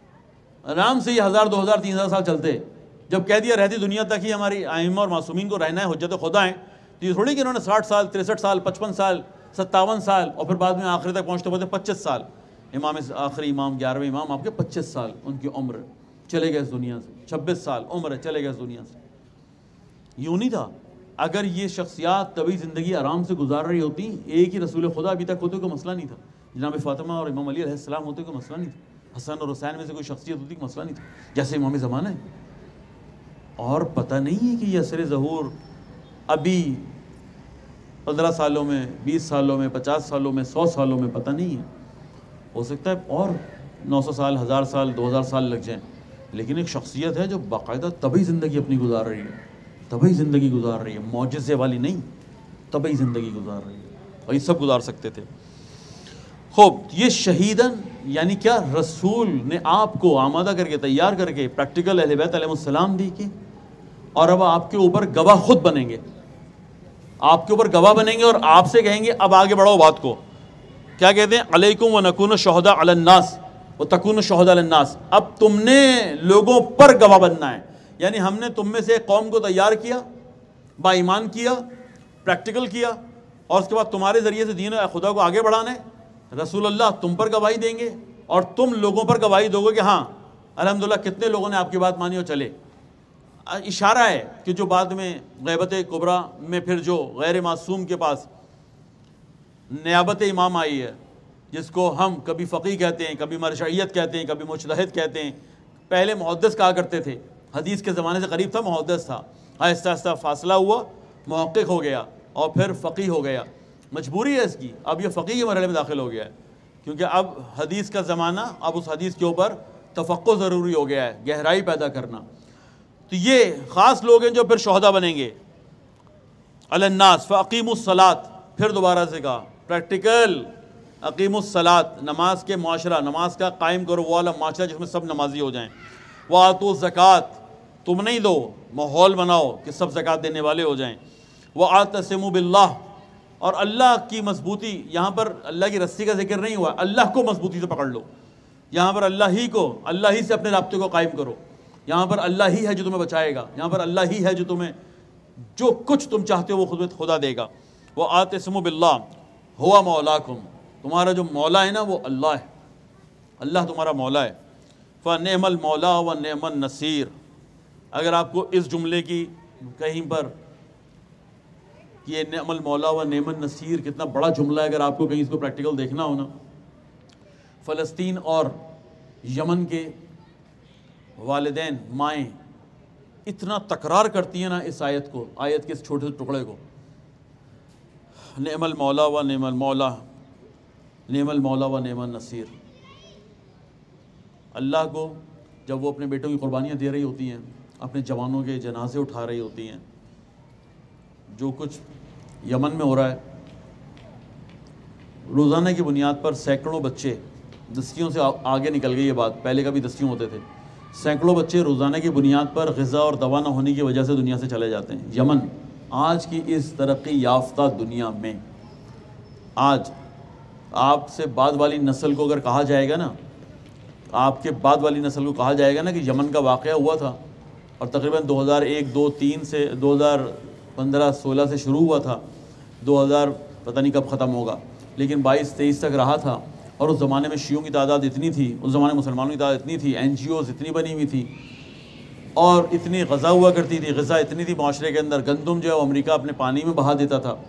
آرام سے یہ 1000-2000-3000 سال چلتے. جب کہہ دیا رہتی دنیا تک ہی ہماری ائمہ اور معصومین کو رہنا ہے، حجت خدا ہیں، تو یہ تھوڑی کہ انہوں نے 60 سال 63 سال 55 سال 57 سال اور پھر بعد میں آخری تک پہنچتے پہنچتے 25 سال. آخری امام 11ویں امام آپ کے 25 سال ان کی عمر چلے گئے اس دنیا سے. 26 سال عمر چلے گئے اس دنیا سے. یوں نہیں تھا. اگر یہ شخصیات طبعی زندگی آرام سے گزار رہی ہوتی، ایک ہی رسول خدا ابھی تک ہوتے کوئی مسئلہ نہیں تھا. جناب فاطمہ اور امام علی علیہ السلام ہوتے کوئی مسئلہ نہیں تھا. حسن اور حسین میں سے کوئی شخصیت ہوتی کوئی مسئلہ نہیں تھا. جیسے امام زمانہ ہے. اور پتہ نہیں ہے کہ یہ اثر ظہور ابھی 15 سالوں میں، 20 سالوں میں، 50 سالوں میں، 100 سالوں میں پتہ نہیں ہے. ہو سکتا ہے اور 900 سال 1000 سال 2000 سال لگ جائیں. لیکن ایک شخصیت ہے جو باقاعدہ طبعی زندگی اپنی گزار رہی ہے. طبعی زندگی گزار رہی ہے، معجزے والی نہیں، طبعی زندگی گزار رہی ہے. اور یہ سب گزار سکتے تھے. خوب، یہ شہیدن یعنی کیا رسول نے آپ کو آمادہ کر کے تیار کر کے پریکٹیکل اہل بیت علیہ السلام دی کی، اور اب آپ کے اوپر گواہ خود بنیں گے، آپ کے اوپر گواہ بنیں گے اور آپ سے کہیں گے اب آگے بڑھو بات کو. کیا کہتے ہیں؟ علیکم ونکون شہداء علی الناس وتکونوا شہداء علی الناس. اب تم نے لوگوں پر گواہ بننا ہے، یعنی ہم نے تم میں سے ایک قوم کو تیار کیا، با ایمان کیا، پریکٹیکل کیا، اور اس کے بعد تمہارے ذریعے سے دین خدا کو آگے بڑھانا ہے. رسول اللہ تم پر گواہی دیں گے اور تم لوگوں پر گواہی دو گے کہ ہاں الحمدللہ کتنے لوگوں نے آپ کی بات مانی اور چلے. اشارہ ہے کہ جو بعد میں غیبت کبریٰ میں پھر جو غیر معصوم کے پاس نیابت امام آئی ہے، جس کو ہم کبھی فقیہ کہتے ہیں، کبھی مرجعیت کہتے ہیں، کبھی مجتہد کہتے ہیں. پہلے محدث کہا کرتے تھے، حدیث کے زمانے سے قریب تھا محدث تھا، آہستہ آہستہ فاصلہ ہوا، محقق ہو گیا اور پھر فقیہ ہو گیا. مجبوری ہے اس کی، اب یہ فقیہ کے مرحلے میں داخل ہو گیا ہے، کیونکہ اب حدیث کا زمانہ، اب اس حدیث کے اوپر تفقہ ضروری ہو گیا ہے، گہرائی پیدا کرنا. تو یہ خاص لوگ ہیں جو پھر شہداء بنیں گے. علی الناس فاقیموا الصلاۃ، پھر دوبارہ سے کہا پریکٹیکل، اقیموا الصلاۃ، نماز کے معاشرہ، نماز کا قائم کرو، وہ والا معاشرہ جس میں سب نمازی ہو جائیں. وآتوا الزکوٰۃ، تم نہیں دو، ماحول بناؤ کہ سب زکوٰۃ دینے والے ہو جائیں. واعتصموا باللہ، اور اللہ کی مضبوطی، یہاں پر اللہ کی رسی کا ذکر نہیں ہوا، اللہ کو مضبوطی سے پکڑ لو. یہاں پر اللہ ہی سے اپنے رابطے کو قائم کرو. یہاں پر اللہ ہی ہے جو تمہیں بچائے گا، یہاں پر اللہ ہی ہے جو تمہیں جو کچھ تم چاہتے ہو وہ خدا دے گا. واعتصموا باللہ ہوا مولاکم، تمہارا جو مولا ہے نا وہ اللہ ہے، اللہ تمہارا مولا ہے. فنعم المولا ونعم النصیر. اگر آپ کو اس جملے کی کہیں پر یہ نعم المولا و نعم النصیر کتنا بڑا جملہ ہے، اگر آپ کو کہیں اس کو پریکٹیکل دیکھنا ہو نا، فلسطین اور یمن کے والدین، مائیں اتنا تکرار کرتی ہیں نا اس آیت کو، آیت کے اس چھوٹے سے ٹکڑے کو، نعم المولا و نعم المولا، نعم المولا و نعم النصیر. اللہ کو جب وہ اپنے بیٹوں کی قربانیاں دے رہی ہوتی ہیں، اپنے جوانوں کے جنازے اٹھا رہی ہوتی ہیں، جو کچھ یمن میں ہو رہا ہے، روزانہ کی بنیاد پر سینکڑوں بچے، دستیوں سے آگے نکل گئی یہ بات، پہلے کبھی دستیوں ہوتے تھے، سینکڑوں بچے روزانہ کی بنیاد پر غذا اور دوا نہ ہونے کی وجہ سے دنیا سے چلے جاتے ہیں. یمن آج کی اس ترقی یافتہ دنیا میں، آج آپ سے بعد والی نسل کو اگر کہا جائے گا نا، آپ کے بعد والی نسل کو کہا جائے گا نا کہ یمن کا واقعہ ہوا تھا اور تقریباً 2001 2 3 سے 2015 16 سے شروع ہوا تھا، 2000 پتہ نہیں کب ختم ہوگا، لیکن 22 23 تک رہا تھا. اور اس زمانے میں شیعوں کی تعداد اتنی تھی، اس زمانے میں مسلمانوں کی تعداد اتنی تھی، NGOs اتنی بنی ہوئی تھی اور اتنی غذا ہوا کرتی تھی، غذا اتنی تھی معاشرے کے اندر، گندم جو ہے وہ امریکہ اپنے پانی میں بہا دیتا تھا.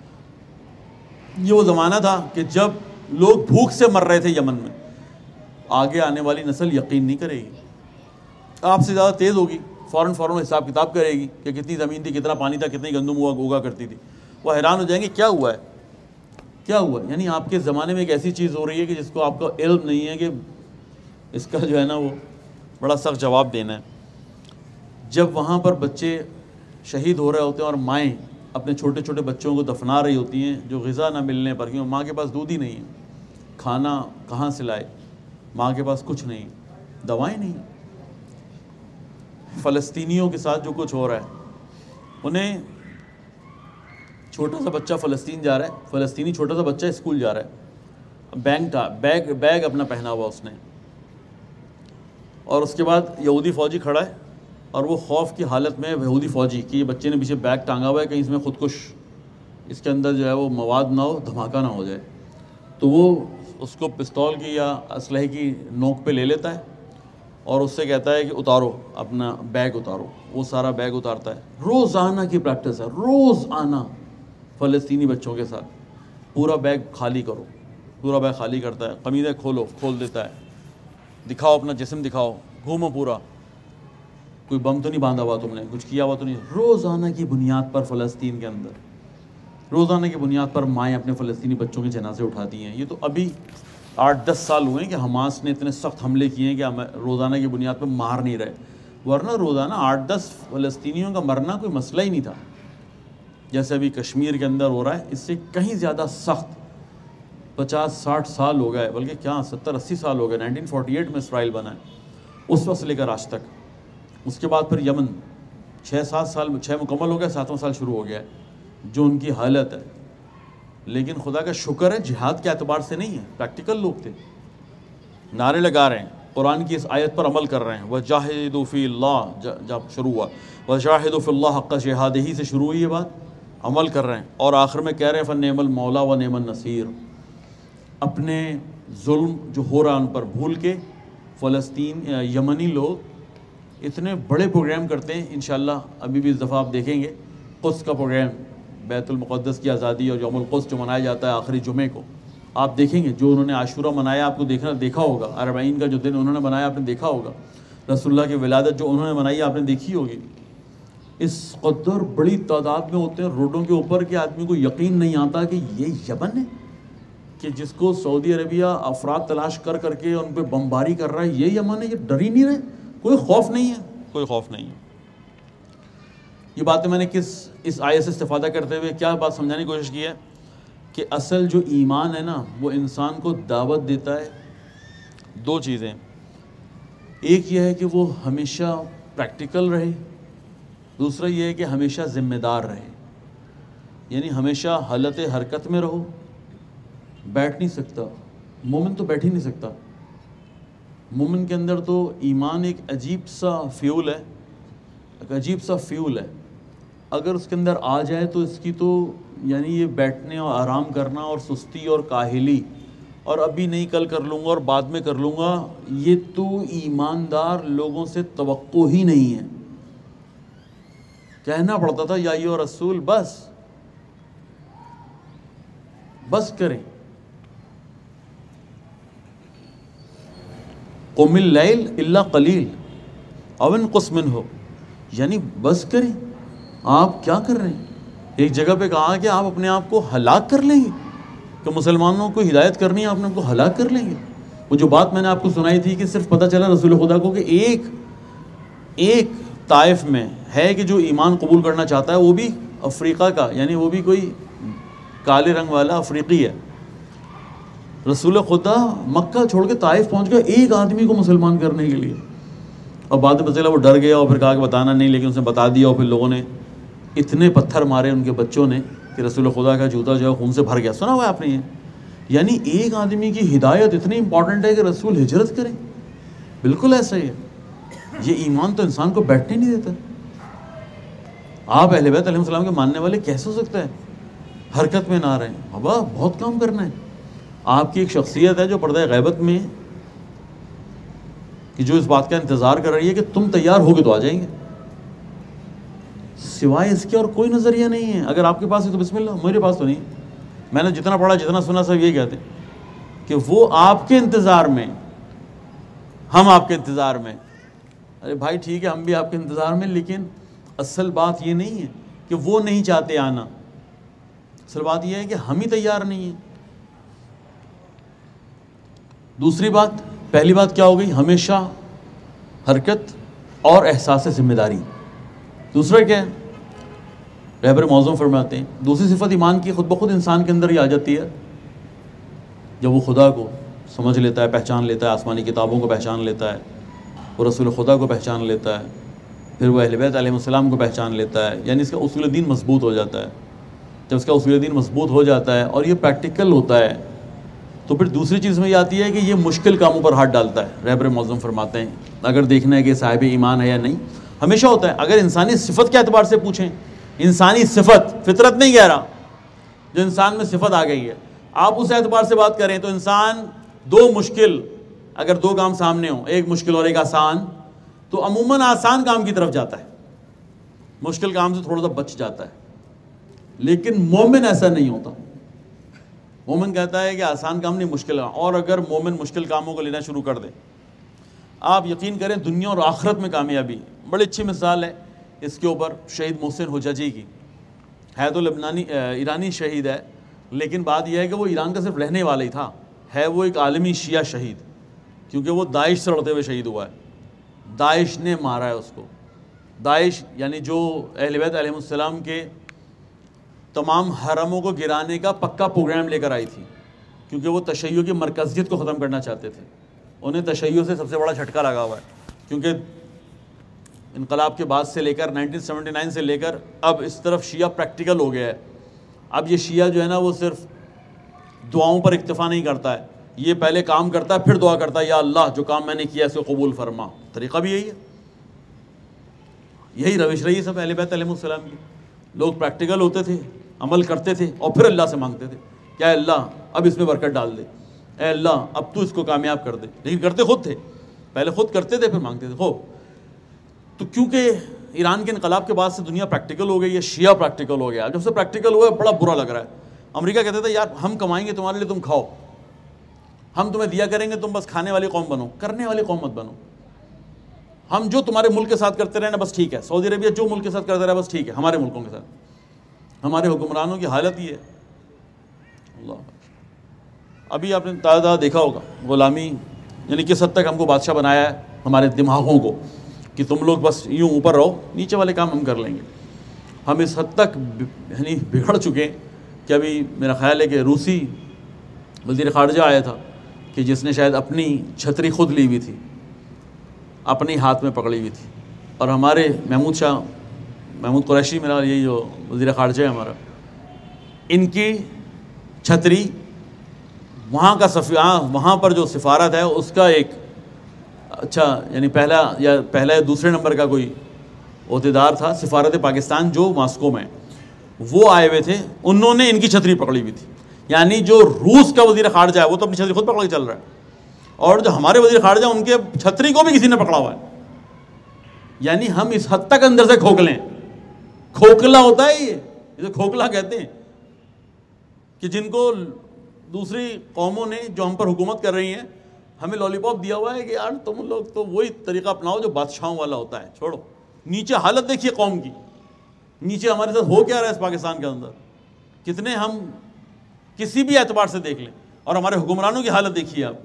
یہ وہ زمانہ تھا کہ جب لوگ بھوک سے مر رہے تھے یمن میں. آگے آنے والی نسل یقین نہیں کرے گی، آپ سے زیادہ تیز ہوگی، فوراً حساب کتاب کرے گی کہ کتنی زمین تھی، کتنا پانی تھا، کتنی گندم اگا کرتی تھی. وہ حیران ہو جائیں گے کیا ہوا ہے، کیا ہوا. یعنی آپ کے زمانے میں ایک ایسی چیز ہو رہی ہے کہ جس کو آپ کو علم نہیں ہے کہ اس کا جو ہے نا وہ بڑا سخت جواب دینا ہے. جب وہاں پر بچے شہید ہو رہے ہوتے ہیں اور مائیں اپنے چھوٹے چھوٹے بچوں کو دفنا رہی ہوتی ہیں جو غذا نہ ملنے پر، کیوں ماں کے پاس دودھ ہی نہیں ہے، کھانا کہاں سے لائے، ماں کے پاس کچھ نہیں، دوائیں نہیں. فلسطینیوں کے ساتھ جو کچھ ہو رہا ہے، انہیں چھوٹا سا بچہ فلسطین جا رہا ہے، فلسطینی چھوٹا سا بچہ اسکول جا رہا ہے، بیگ اپنا پہنا ہوا اس نے، اور اس کے بعد یہودی فوجی کھڑا ہے اور وہ خوف کی حالت میں یہودی فوجی کہ یہ بچے نے پیچھے بیگ ٹانگا ہوا ہے کہیں اس میں خودکش، اس کے اندر جو ہے وہ مواد نہ ہو، دھماکہ نہ ہو جائے. تو وہ اس کو پستول کی یا اسلحے کی نوک پہ لے لیتا ہے اور اس سے کہتا ہے کہ اتارو اپنا بیگ اتارو. وہ سارا بیگ اتارتا ہے. روزانہ کی پریکٹس ہے، روزانہ فلسطینی بچوں کے ساتھ پورا بیگ خالی کرو، پورا بیگ خالی کرتا ہے، قمیضیں کھول دیتا ہے، دکھاؤ اپنا جسم دکھاؤ، گھومو پورا، کوئی بم تو نہیں باندھا ہوا تم نے، کچھ کیا ہوا تو نہیں. روزانہ کی بنیاد پر فلسطین کے اندر، روزانہ کی بنیاد پر مائیں اپنے فلسطینی بچوں کے جنازے اٹھاتی ہیں. یہ تو ابھی 8-10 سال ہوئے ہیں کہ حماس نے اتنے سخت حملے کیے ہیں کہ ہم روزانہ کی بنیاد پر مار نہیں رہے، ورنہ روزانہ 8-10 فلسطینیوں کا مرنا کوئی مسئلہ ہی نہیں تھا. جیسے ابھی کشمیر کے اندر ہو رہا ہے، اس سے کہیں زیادہ سخت 50-60 سال ہو گئے، بلکہ کیا 70-80 سال ہو گئے، 1948 میں اسرائیل بنا ہے، اس وقت سے لے کر آج تک۔ اس کے بعد پھر یمن 6-7 سال، 6 مکمل ہو گئے، 7واں سال شروع ہو گیا ہے، جو ان کی حالت ہے۔ لیکن خدا کا شکر ہے جہاد کے اعتبار سے نہیں ہے، پریکٹیکل لوگ تھے، نعرے لگا رہے ہیں، قرآن کی اس آیت پر عمل کر رہے ہیں۔ وَجَاهِدُوا فِي اللَّهِ جب شروع ہوا، وَجَاهِدُوا فِي اللَّهِ حَقَّ جِهَادِهِ سے شروع ہوئی یہ بات، عمل کر رہے ہیں، اور آخر میں کہہ رہے ہیں فَنِعْمَ الْمَوْلَىٰ وَنِعْمَ النَّصِيرُ۔ اپنے ظلم جو ہو رہا ان پر بھول کے فلسطین یمنی لوگ اتنے بڑے پروگرام کرتے ہیں، انشاءاللہ ابھی بھی اس دفعہ آپ دیکھیں گے قدس کا پروگرام، بیت المقدس کی آزادی اور یوم القدس جو منایا جاتا ہے آخری جمعے کو، آپ دیکھیں گے جو انہوں نے عاشورہ منایا، آپ کو دیکھا ہوگا، اربعین کا جو دن انہوں نے منایا آپ نے دیکھا ہوگا، رسول اللہ کی ولادت جو انہوں نے منائی آپ نے دیکھی ہوگی۔ اس قدر بڑی تعداد میں ہوتے ہیں روڈوں کے اوپر کہ آدمی کو یقین نہیں آتا کہ یہ یمن ہے، کہ جس کو سعودی عربیہ افراد تلاش کر کر کے ان پہ بمباری کر رہا ہے، یہ یمن ہے، یہ ڈر ہی نہیں رہے، کوئی خوف نہیں ہے، کوئی خوف نہیں ہے۔ یہ باتیں میں نے اس آیت سے استفادہ کرتے ہوئے کیا بات سمجھانے کی کوشش کی ہے کہ اصل جو ایمان ہے نا وہ انسان کو دعوت دیتا ہے دو چیزیں، ایک یہ ہے کہ وہ ہمیشہ پریکٹیکل رہے، دوسرا یہ ہے کہ ہمیشہ ذمہ دار رہے، یعنی ہمیشہ حالت حرکت میں رہو، بیٹھ نہیں سکتا، مومن تو بیٹھ ہی نہیں سکتا، مومن کے اندر تو ایمان ایک عجیب سا فیول ہے، ایک عجیب سا فیول ہے، اگر اس کے اندر آ جائے تو اس کی تو یعنی یہ بیٹھنے اور آرام کرنا اور سستی اور کاہلی اور ابھی نہیں کل کر لوں گا اور بعد میں کر لوں گا، یہ تو ایماندار لوگوں سے توقع ہی نہیں ہے۔ کہنا پڑتا تھا یا ایھا رسول بس کریں، قم اللیل الا قلیل او انقص منہ، یعنی بس کریں، آپ کیا کر رہے ہیں؟ ایک جگہ پہ کہا کہ آپ اپنے آپ کو ہلاک کر لیں گے، کہ مسلمانوں کو ہدایت کرنی ہے آپ نے ان کو ہلاک کر لیں گے۔ وہ جو بات میں نے آپ کو سنائی تھی کہ صرف پتہ چلا رسول خدا کو کہ ایک طائف میں ہے کہ جو ایمان قبول کرنا چاہتا ہے، وہ بھی افریقہ کا، یعنی وہ بھی کوئی کالے رنگ والا افریقی ہے۔ رسول خدا مکہ چھوڑ کے طائف پہنچ گیا ایک آدمی کو مسلمان کرنے کے لیے، اور بعد میں پتہ چلا وہ ڈر گیا اور پھر کہا کہ بتانا نہیں، لیکن اس نے بتا دیا، اور پھر لوگوں نے اتنے پتھر مارے ان کے بچوں نے کہ رسول خدا کا جوتا جو ہے خون سے بھر گیا۔ سنا ہوا ہے آپ نے یہ؟ یعنی ایک آدمی کی ہدایت اتنی امپورٹنٹ ہے کہ رسول ہجرت کریں، بالکل ایسا ہی ہے۔ یہ ایمان تو انسان کو بیٹھنے نہیں دیتا۔ آپ اہل بیت علیہ السلام کے ماننے والے کیسے ہو سکتا ہے حرکت میں نہ رہیں؟ بابا بہت کام کرنا ہے۔ آپ کی ایک شخصیت ہے جو پردہ غیبت میں کہ جو اس بات کا انتظار کر رہی ہے کہ تم تیار ہو کے تو آ جائیں گے، سوائے اس کے اور کوئی نظریہ نہیں ہے۔ اگر آپ کے پاس ہے تو بسم اللہ، میرے پاس تو نہیں۔ میں نے جتنا پڑھا جتنا سنا سب یہی کہتے ہیں کہ وہ آپ کے انتظار میں، ہم آپ کے انتظار میں۔ ارے بھائی ٹھیک ہے ہم بھی آپ کے انتظار میں، لیکن اصل بات یہ نہیں ہے کہ وہ نہیں چاہتے آنا، اصل بات یہ ہے کہ ہم ہی تیار نہیں ہیں۔ دوسری بات، پہلی بات کیا ہو گئی؟ ہمیشہ حرکت اور احساس ذمہ داری۔ دوسرا کیا ہے؟ رہبر معظم فرماتے ہیں دوسری صفت ایمان کی خود بخود انسان کے اندر ہی آ جاتی ہے جب وہ خدا کو سمجھ لیتا ہے، پہچان لیتا ہے، آسمانی کتابوں کو پہچان لیتا ہے، وہ رسول خدا کو پہچان لیتا ہے، پھر وہ اہل بیت علیہ السلام کو پہچان لیتا ہے، یعنی اس کا اصول دین مضبوط ہو جاتا ہے۔ جب اس کا اصول دین مضبوط ہو جاتا ہے اور یہ پریکٹیکل ہوتا ہے تو پھر دوسری چیز میں یہ آتی ہے کہ یہ مشکل کاموں پر ہاتھ ڈالتا ہے۔ رہبر معظم فرماتے ہیں اگر دیکھنا ہے کہ صاحب ایمان ہے یا نہیں، ہمیشہ ہوتا ہے۔ اگر انسانی صفت کے اعتبار سے پوچھیں، انسانی صفت، فطرت نہیں کہہ رہا، جو انسان میں صفت آ گئی ہے، آپ اس اعتبار سے بات کریں تو انسان دو مشکل، اگر دو کام سامنے ہوں، ایک مشکل اور ایک آسان، تو عموماً آسان کام کی طرف جاتا ہے، مشکل کام سے تھوڑا سا بچ جاتا ہے۔ لیکن مومن ایسا نہیں ہوتا، مومن کہتا ہے کہ آسان کام نہیں مشکل کام، اور اگر مومن مشکل کاموں کو لینا شروع کر دے، آپ یقین کریں دنیا اور آخرت میں کامیابی۔ بڑی اچھی مثال ہے اس کے اوپر شہید محسن حجاجی کی، ہے تو لبنانی ایرانی شہید ہے، لیکن بات یہ ہے کہ وہ ایران کا صرف رہنے والا ہی تھا، ہے وہ ایک عالمی شیعہ شہید، کیونکہ وہ داعش سے لڑتے ہوئے شہید ہوا ہے، داعش نے مارا ہے اس کو۔ داعش یعنی جو اہل بیت علیہ السلام کے تمام حرموں کو گرانے کا پکا پروگرام لے کر آئی تھی کیونکہ وہ تشیع کی مرکزیت کو ختم کرنا چاہتے تھے. انہیں تشیع سے سب سے بڑا جھٹکا لگا ہوا ہے، کیونکہ انقلاب کے بعد سے لے کر 1979 سے لے کر اب اس طرف شیعہ پریکٹیکل ہو گیا ہے. اب یہ شیعہ جو ہے نا وہ صرف دعاؤں پر اکتفا نہیں کرتا ہے، یہ پہلے کام کرتا ہے پھر دعا کرتا ہے، یا اللہ جو کام میں نے کیا اس کو قبول فرما. طریقہ بھی یہی ہے، یہی روش رہی ہے سب اہل بیت علیہ السلام کی. لوگ پریکٹیکل ہوتے تھے، عمل کرتے تھے اور پھر اللہ سے مانگتے تھے کہ اے اللہ اب اس میں برکت ڈال دے، اے اللہ اب تو اس کو کامیاب کر دے. لیکن کرتے خود تھے، پہلے خود کرتے تھے پھر مانگتے تھے خوب. تو کیونکہ ایران کے انقلاب کے بعد سے دنیا پریکٹیکل ہو گئی ہے، شیعہ پریکٹیکل ہو گیا. جب سے پریکٹیکل ہوا ہے بڑا برا لگ رہا ہے. امریکہ کہتے تھے یار ہم کمائیں گے تمہارے لیے، تم کھاؤ، ہم تمہیں دیا کریں گے، تم بس کھانے والی قوم بنو، کرنے والی قوم مت بنو. ہم جو تمہارے ملک کے ساتھ کرتے رہے نا بس ٹھیک ہے. سعودی عربیہ جو ملک کے ساتھ کرتا رہا بس ٹھیک ہے. ہمارے ملکوں کے ساتھ ہمارے حکمرانوں کی حالت یہ ہے. اللہ ابھی آپ نے تازہ دیکھا ہوگا غلامی، یعنی کس حد تک ہم کو بادشاہ بنایا ہے ہمارے دماغوں کو کہ تم لوگ بس یوں اوپر رہو، نیچے والے کام ہم کر لیں گے. ہم اس حد تک یعنی بگڑ چکے کہ ابھی میرا خیال ہے کہ روسی وزیر خارجہ آیا تھا کہ جس نے شاید اپنی چھتری خود لی ہوئی تھی، اپنی ہاتھ میں پکڑی ہوئی تھی. اور ہمارے محمود قریشی، میرا یہی جو وزیر خارجہ ہے ہمارا، ان کی چھتری وہاں کا وہاں پر جو سفارت ہے اس کا ایک اچھا یعنی پہلا یا دوسرے نمبر کا کوئی عہدیدار تھا سفارت پاکستان جو ماسکو میں، وہ آئے ہوئے تھے، انہوں نے ان کی چھتری پکڑی ہوئی تھی. یعنی جو روس کا وزیر خارجہ ہے وہ تو اپنی چھتری خود پکڑ کے چل رہا ہے، اور جو ہمارے وزیر خارجہ ان کے چھتری کو بھی کسی نے پکڑا ہوا ہے. یعنی ہم اس حد تک اندر سے کھوکھلے ہیں. کھوکھلا ہوتا ہے یہ اسے کھوکھلا کہتے ہیں، کہ جن کو دوسری قوموں نے جو ہم پر حکومت کر رہی ہیں ہمیں لالی پاپ دیا ہوا ہے کہ یار تم لوگ تو وہی طریقہ اپناؤ جو بادشاہوں والا ہوتا ہے، چھوڑو. نیچے حالت دیکھیے قوم کی، نیچے ہمارے ساتھ ہو کیا رہا ہے اس پاکستان کے اندر، کتنے ہم کسی بھی اعتبار سے دیکھ لیں. اور ہمارے حکمرانوں کی حالت دیکھیے آپ،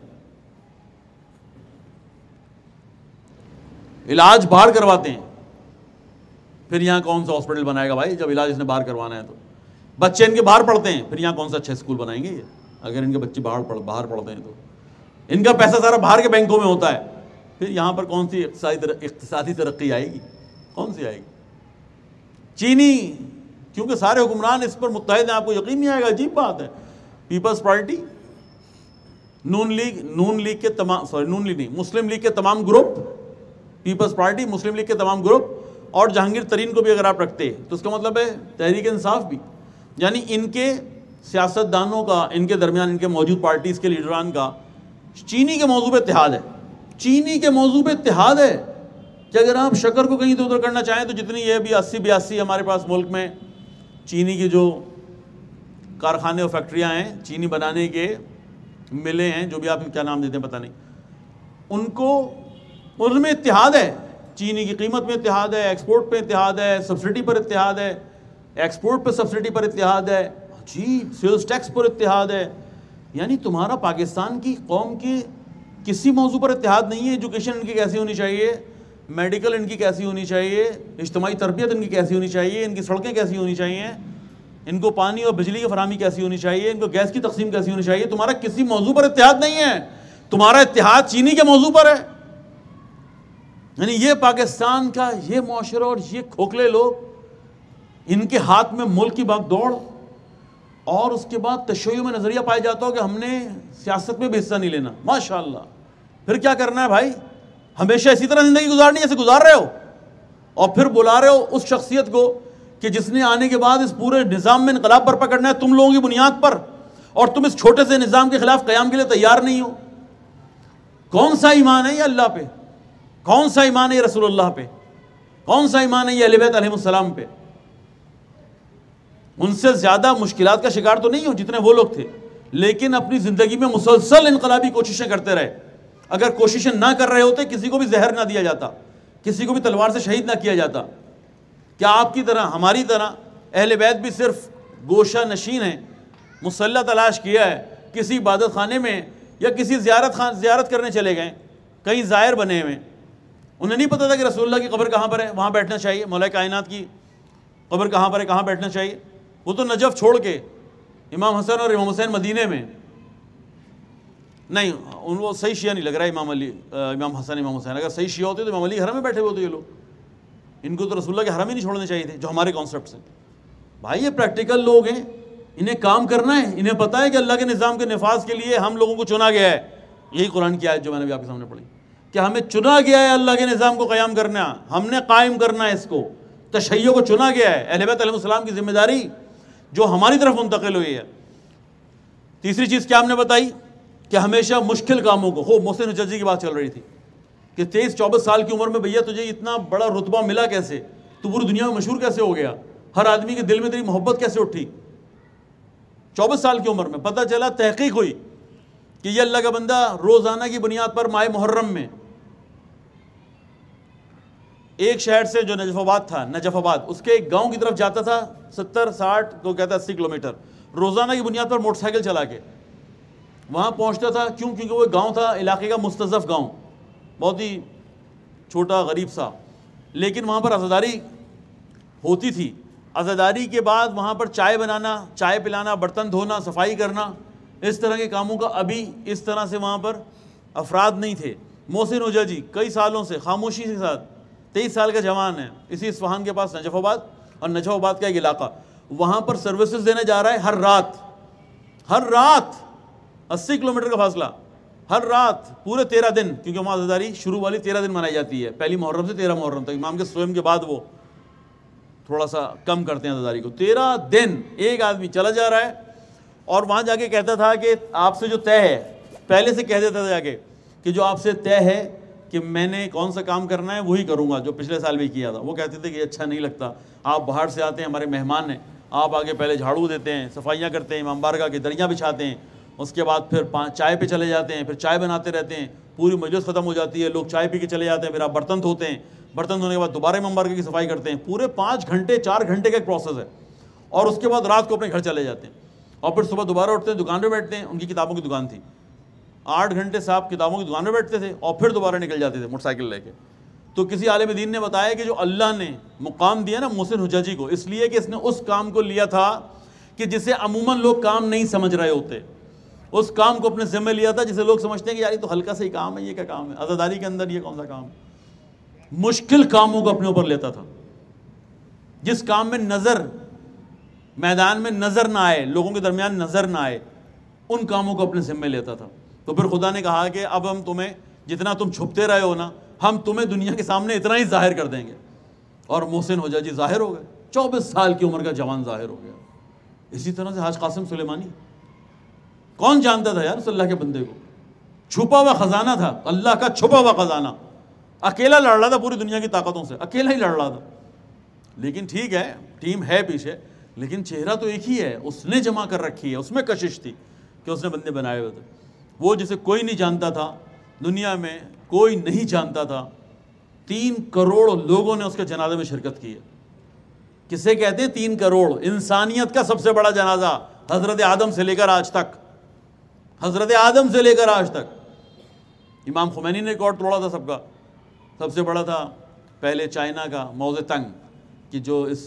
علاج باہر کرواتے ہیں، پھر یہاں کون سا ہاسپٹل بنائے گا بھائی جب علاج اس نے باہر کروانا ہے. تو بچے ان کے باہر پڑھتے ہیں، پھر یہاں کون سا اچھا اسکول بنائیں گے یہ اگر ان کے بچے باہر پڑھتے ہیں. تو ان کا پیسہ سارا باہر کے بینکوں میں ہوتا ہے، پھر یہاں پر کون سی اقتصادی ترقی آئے گی، کون سی آئے گی. چینی، کیونکہ سارے حکمران اس پر متحد ہیں، آپ کو یقین نہیں آئے گا، عجیب بات ہے. پیپلز پارٹی، نون لیگ کے تمام مسلم لیگ کے تمام گروپ، پیپلز پارٹی، مسلم لیگ کے تمام گروپ، اور جہانگیر ترین کو بھی اگر آپ رکھتے ہیں تو اس کا مطلب ہے تحریک انصاف بھی. یعنی ان کے سیاست دانوں کا، ان کے درمیان ان کے موجود پارٹیز کے لیڈران کا چینی کے موضوع پہ اتحاد ہے. چینی کے موضوع پہ اتحاد ہے کہ اگر آپ شکر کو کہیں ادھر کرنا چاہیں تو جتنی یہ بھی 80-82 ہمارے پاس ملک میں چینی کی جو کارخانے اور فیکٹریاں ہیں، چینی بنانے کے ملیں ہیں، جو بھی آپ کیا نام دیتے ہیں پتہ نہیں، ان میں اتحاد ہے. چینی کی قیمت میں اتحاد ہے، ایکسپورٹ پہ اتحاد ہے، سبسڈی پر اتحاد ہے، ایکسپورٹ پہ سبسڈی پر اتحاد ہے، جی سیلز ٹیکس پر اتحاد ہے. یعنی تمہارا پاکستان کی قوم کی کسی موضوع پر اتحاد نہیں ہے. ایجوکیشن ان کی کیسی ہونی چاہیے، میڈیکل ان کی کیسی ہونی چاہیے، اجتماعی تربیت ان کی کیسی ہونی چاہیے، ان کی سڑکیں کیسی ہونی چاہیے، ان کو پانی اور بجلی کی فراہمی کیسی ہونی چاہیے، ان کو گیس کی تقسیم کیسی ہونی چاہیے. تمہارا کسی موضوع پر اتحاد نہیں ہے، تمہارا اتحاد چینی کے موضوع پر ہے. یعنی یہ پاکستان کا یہ معاشرہ اور یہ کھوکھلے لوگ، ان کے ہاتھ میں ملک کی بھاگ دوڑ، اور اس کے بعد تشیع میں نظریہ پایا جاتا ہو کہ ہم نے سیاست میں بھی حصہ نہیں لینا. ماشاءاللہ، پھر کیا کرنا ہے بھائی؟ ہمیشہ اسی طرح زندگی گزارنی جیسے گزار رہے ہو، اور پھر بلا رہے ہو اس شخصیت کو کہ جس نے آنے کے بعد اس پورے نظام میں انقلاب برپا کرنا ہے تم لوگوں کی بنیاد پر، اور تم اس چھوٹے سے نظام کے خلاف قیام کے لیے تیار نہیں ہو. کون سا ایمان ہے یہ اللہ پہ؟ کون سا ایمان ہے یہ رسول اللہ پہ؟ کون سا ایمان ہے یہ اہل بیت علیہ السلام پہ؟ ان سے زیادہ مشکلات کا شکار تو نہیں ہو جتنے وہ لوگ تھے، لیکن اپنی زندگی میں مسلسل انقلابی کوششیں کرتے رہے. اگر کوششیں نہ کر رہے ہوتے کسی کو بھی زہر نہ دیا جاتا، کسی کو بھی تلوار سے شہید نہ کیا جاتا. کیا آپ کی طرح ہماری طرح اہل بیت بھی صرف گوشہ نشین ہیں، مسلح تلاش کیا ہے، کسی عبادت خانے میں یا کسی زیارت کرنے چلے گئے، کئی زائر بنے ہوئے، انہیں نہیں پتا تھا کہ رسول اللہ کی قبر کہاں پر ہے، وہاں بیٹھنا چاہیے، مولا کائنات کی قبر کہاں پر ہے، کہاں بیٹھنا چاہیے. وہ تو نجف چھوڑ کے امام حسن اور امام حسین مدینے میں، نہیں ان کو صحیح شیعہ نہیں لگ رہا ہے امام علی، امام حسن، امام حسین. اگر صحیح شیعہ ہوتے تو امام علی حرم میں بیٹھے ہوئے ہوتے یہ لوگ. ان کو تو رسول اللہ کے حرم ہی نہیں چھوڑنے چاہیے تھے جو ہمارے کانسیپٹس ہیں. بھائی یہ پریکٹیکل لوگ ہیں، انہیں کام کرنا ہے، انہیں پتہ ہے کہ اللہ کے نظام کے نفاذ کے لیے ہم لوگوں کو چنا گیا ہے. یہی قرآن کی آیت جو میں نے بھی آپ کے سامنے پڑھی کہ ہمیں چنا گیا ہے اللہ کے نظام کو قیام کرنا، ہم نے قائم کرنا ہے اس کو. تشیع کو چنا گیا ہے، اہل بیت علیہ السلام کی ذمہ داری جو ہماری طرف منتقل ہوئی ہے. تیسری چیز کیا ہم نے بتائی کہ ہمیشہ مشکل کاموں کو، خوب محسن حجازی کی بات چل رہی تھی کہ 23-24 سال کی عمر میں بھیا تجھے اتنا بڑا رتبہ ملا کیسے، تو پوری دنیا میں مشہور کیسے ہو گیا، ہر آدمی کے دل میں تیری محبت کیسے اٹھی. 24 سال کی عمر میں پتہ چلا، تحقیق ہوئی کہ یہ اللہ کا بندہ روزانہ کی بنیاد پر ماہ محرم میں ایک شہر سے جو نجف آباد تھا، نجف آباد، اس کے ایک گاؤں کی طرف جاتا تھا 70-60 کو کہتا 80 کلومیٹر روزانہ کی بنیاد پر موٹر سائیکل چلا کے وہاں پہنچتا تھا. کیوں؟ کیونکہ وہ گاؤں تھا علاقے کا مستضعف گاؤں، بہت ہی چھوٹا غریب سا، لیکن وہاں پر عزاداری ہوتی تھی. عزاداری کے بعد وہاں پر چائے بنانا، چائے پلانا، برتن دھونا، صفائی کرنا، اس طرح کے کاموں کا ابھی اس طرح سے وہاں پر افراد نہیں تھے. محسن حجازی کئی سالوں سے خاموشی کے ساتھ، 23 سال کا جوان ہے، اسی اصفہان کے پاس نجف آباد، اور نجف آباد کا ایک علاقہ، وہاں پر سروسز دینے جا رہا ہے ہر رات 80 کلومیٹر کا فاصلہ، ہر رات پورے 13 دن، کیونکہ وہاں عزاداری شروع والی 13 دن منائی جاتی ہے، پہلی محرم سے 13 محرم تک. امام کے سوئم کے بعد وہ تھوڑا سا کم کرتے ہیں عزاداری کو. 13 دن ایک آدمی چلا جا رہا ہے اور وہاں جا کے کہتا تھا کہ آپ سے جو طے ہے، پہلے سے کہہ دیتا تھا جا کے کہ جو آپ سے طے ہے کہ میں نے کون سا کام کرنا ہے وہی کروں گا جو پچھلے سال بھی کیا تھا. وہ کہتے تھے کہ اچھا نہیں لگتا، آپ باہر سے آتے ہیں، ہمارے مہمان ہیں، آپ آگے پہلے جھاڑو دیتے ہیں، صفائیاں کرتے ہیں، امام بارگاہ کی دریاں بچھاتے ہیں، اس کے بعد پھر چائے پہ چلے جاتے ہیں، پھر چائے بناتے رہتے ہیں، پوری مجلس ختم ہو جاتی ہے، لوگ چائے پی کے چلے جاتے ہیں، پھر آپ برتن دھوتے ہیں، برتن دھونے کے بعد دوبارہ امام بارگاہ کی صفائی کرتے ہیں. پورے 5 گھنٹے 4 گھنٹے کا ایک پروسیس ہے، اور اس کے بعد رات کو اپنے گھر چلے جاتے ہیں، اور پھر صبح دوبارہ اٹھتے ہیں، دکان پہ بیٹھتے ہیں. ان کی کتابوں کی دکان تھی، 8 گھنٹے صاحب کتابوں کی دکان پہ بیٹھتے تھے اور پھر دوبارہ نکل جاتے تھے موٹر سائیکل لے کے. تو کسی عالم دین نے بتایا کہ جو اللہ نے مقام دیا نا محسن حجازی کو، اس لیے کہ اس نے اس کام کو لیا تھا کہ جسے عموماً لوگ کام نہیں سمجھ رہے ہوتے، اس کام کو اپنے ذمہ لیا تھا جسے لوگ سمجھتے ہیں کہ یار یہ تو ہلکا سا ہی کام ہے، یہ کیا کام ہے، عزاداری کے اندر یہ کون سا کام ہے. مشکل کاموں کو اپنے اوپر لیتا تھا، جس کام میں نظر میدان میں نظر نہ آئے، لوگوں کے درمیان نظر نہ آئے، ان کاموں کو اپنے ذمہ لیتا تھا. تو پھر خدا نے کہا کہ اب ہم تمہیں جتنا تم چھپتے رہے ہو نا، ہم تمہیں دنیا کے سامنے اتنا ہی ظاہر کر دیں گے. اور محسن حجازی ظاہر ہو گئے، 24 سال کی عمر کا جوان ظاہر ہو گیا. اسی طرح سے حاج قاسم سلیمانی، کون جانتا تھا یار اس اللہ کے بندے کو، چھپا ہوا خزانہ تھا، اللہ کا چھپا ہوا خزانہ، اکیلا لڑ رہا تھا پوری دنیا کی طاقتوں سے، اکیلا ہی لڑ رہا تھا. لیکن ٹھیک ہے ٹیم ہے پیچھے، لیکن چہرہ تو ایک ہی ہے، اس نے جمع کر رکھی ہے، اس میں کشش تھی کہ اس نے بندے بنائے ہوئے تھے. وہ جسے کوئی نہیں جانتا تھا دنیا میں، کوئی نہیں جانتا تھا، 3 کروڑ لوگوں نے اس کے جنازے میں شرکت کی ہے. کسے کہتے ہیں 3 کروڑ؟ انسانیت کا سب سے بڑا جنازہ، حضرت آدم سے لے کر آج تک، حضرت آدم سے لے کر آج تک. امام خمینی نے ریکارڈ توڑا تھا سب کا، سب سے بڑا تھا پہلے چائنا کا ماؤ زے تنگ، کہ جو اس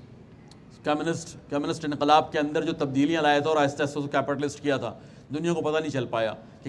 کمیونسٹ انقلاب کے اندر جو تبدیلیاں لایا تھا اور آہستہ آہستہ کیپٹلسٹ کیا تھا. دنیا کو پتہ نہیں چل پایا کہ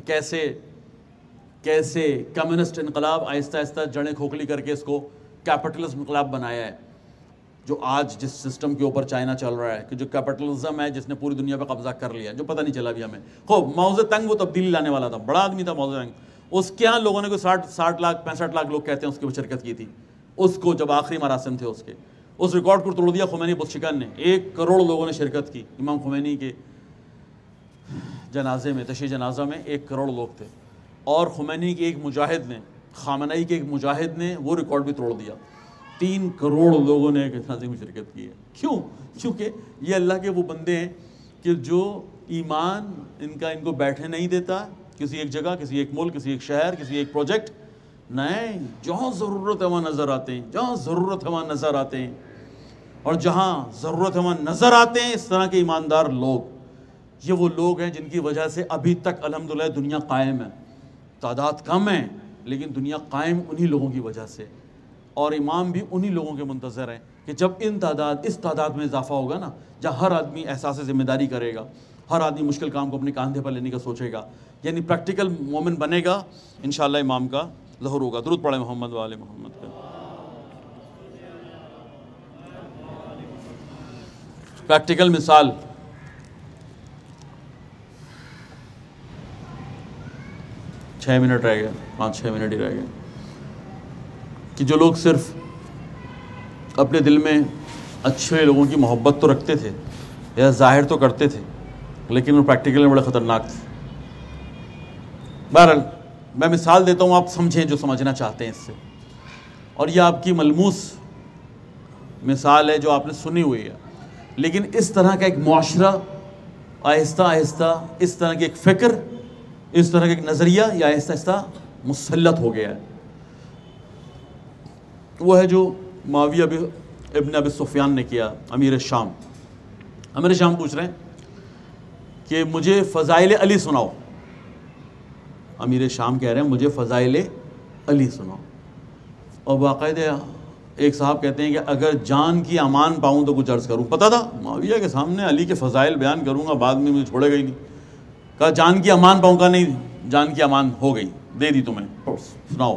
کیسے کمیونسٹ انقلاب آہستہ آہستہ جڑیں کھوکھلی کر کے اس کو کیپٹلسٹ انقلاب بنایا ہے، جو آج جس سسٹم کے اوپر چائنا چل رہا ہے، کہ جو کیپٹلزم ہے جس نے پوری دنیا پہ قبضہ کر لیا، جو پتہ نہیں چلا بھی ہمیں. خوب ماؤ زے تنگ وہ تبدیلی لانے والا تھا، بڑا آدمی تھا ماؤ زے تنگ. اس کے یہاں لوگوں نے کوئی 60 لاکھ 65 لاکھ لوگ کہتے ہیں اس کی شرکت کی تھی. اس کو جب آخری مراسم تھے اس کے، اس ریکارڈ کو توڑ دیا خمینی بتشکن نے. 1 کروڑ لوگوں نے شرکت کی امام خمینی کے جنازے میں، تشییع جنازہ میں 1 کروڑ لوگ تھے. اور خمینی کے ایک مجاہد نے، خامنئی کے ایک مجاہد نے وہ ریکارڈ بھی توڑ دیا. 3 کروڑ لوگوں نے جنازے میں شرکت کی ہے. کیوں؟ کیونکہ یہ اللہ کے وہ بندے ہیں کہ جو ایمان ان کو بیٹھنے نہیں دیتا کسی ایک جگہ، کسی ایک ملک، کسی ایک شہر، کسی ایک پروجیکٹ. نہیں، جہاں ضرورت ہے وہاں نظر آتے ہیں، جہاں ضرورت ہے وہاں نظر آتے ہیں. اور جہاں ضرورت ہے وہاں نظر آتے ہیں. اس طرح کے ایماندار لوگ، یہ وہ لوگ ہیں جن کی وجہ سے ابھی تک الحمدللہ دنیا قائم ہے. تعداد کم ہے لیکن دنیا قائم انہی لوگوں کی وجہ سے. اور امام بھی انہی لوگوں کے منتظر ہیں کہ جب اس تعداد میں اضافہ ہوگا نا، جہاں ہر آدمی احساس ذمہ داری کرے گا ہر آدمی مشکل کام کو اپنے کاندھے پر لینے کا سوچے گا، یعنی پریکٹیکل مومن بنے گا، انشاءاللہ امام کا ظہور ہوگا۔ درود پڑھیں محمد و آل محمد کا۔ پریکٹیکل مثال، چھ منٹ رہ گئے، 5-6 منٹ ہی رہ گئے، کہ جو لوگ صرف اپنے دل میں اچھے لوگوں کی محبت تو رکھتے تھے یا ظاہر تو کرتے تھے، لیکن وہ پریکٹیکل میں بڑے خطرناک تھے۔ بہرحال میں مثال دیتا ہوں، آپ سمجھیں جو سمجھنا چاہتے ہیں اس سے، اور یہ آپ کی ملموس مثال ہے جو آپ نے سنی ہوئی ہے، لیکن اس طرح کا ایک معاشرہ آہستہ آہستہ، اس طرح کی ایک فکر، اس طرح کا ایک نظریہ یہ آہستہ آہستہ مسلط ہو گیا ہے۔ وہ ہے جو معاویہ ابن ابی سفیان نے کیا، امیر شام۔ امیر شام پوچھ رہے ہیں کہ مجھے فضائل علی سناؤ۔ امیر شام کہہ رہے ہیں مجھے فضائل علی سناؤ، اور باقاعدہ ایک صاحب کہتے ہیں کہ اگر جان کی امان پاؤں تو کچھ عرض کروں۔ پتہ تھا معاویہ کے سامنے علی کے فضائل بیان کروں گا، بعد میں مجھے چھوڑے گا ہی نہیں۔ کہا جان کی امان پاؤں کا نہیں، جان کی امان ہو گئی، دے دی تمہیں، سناؤ۔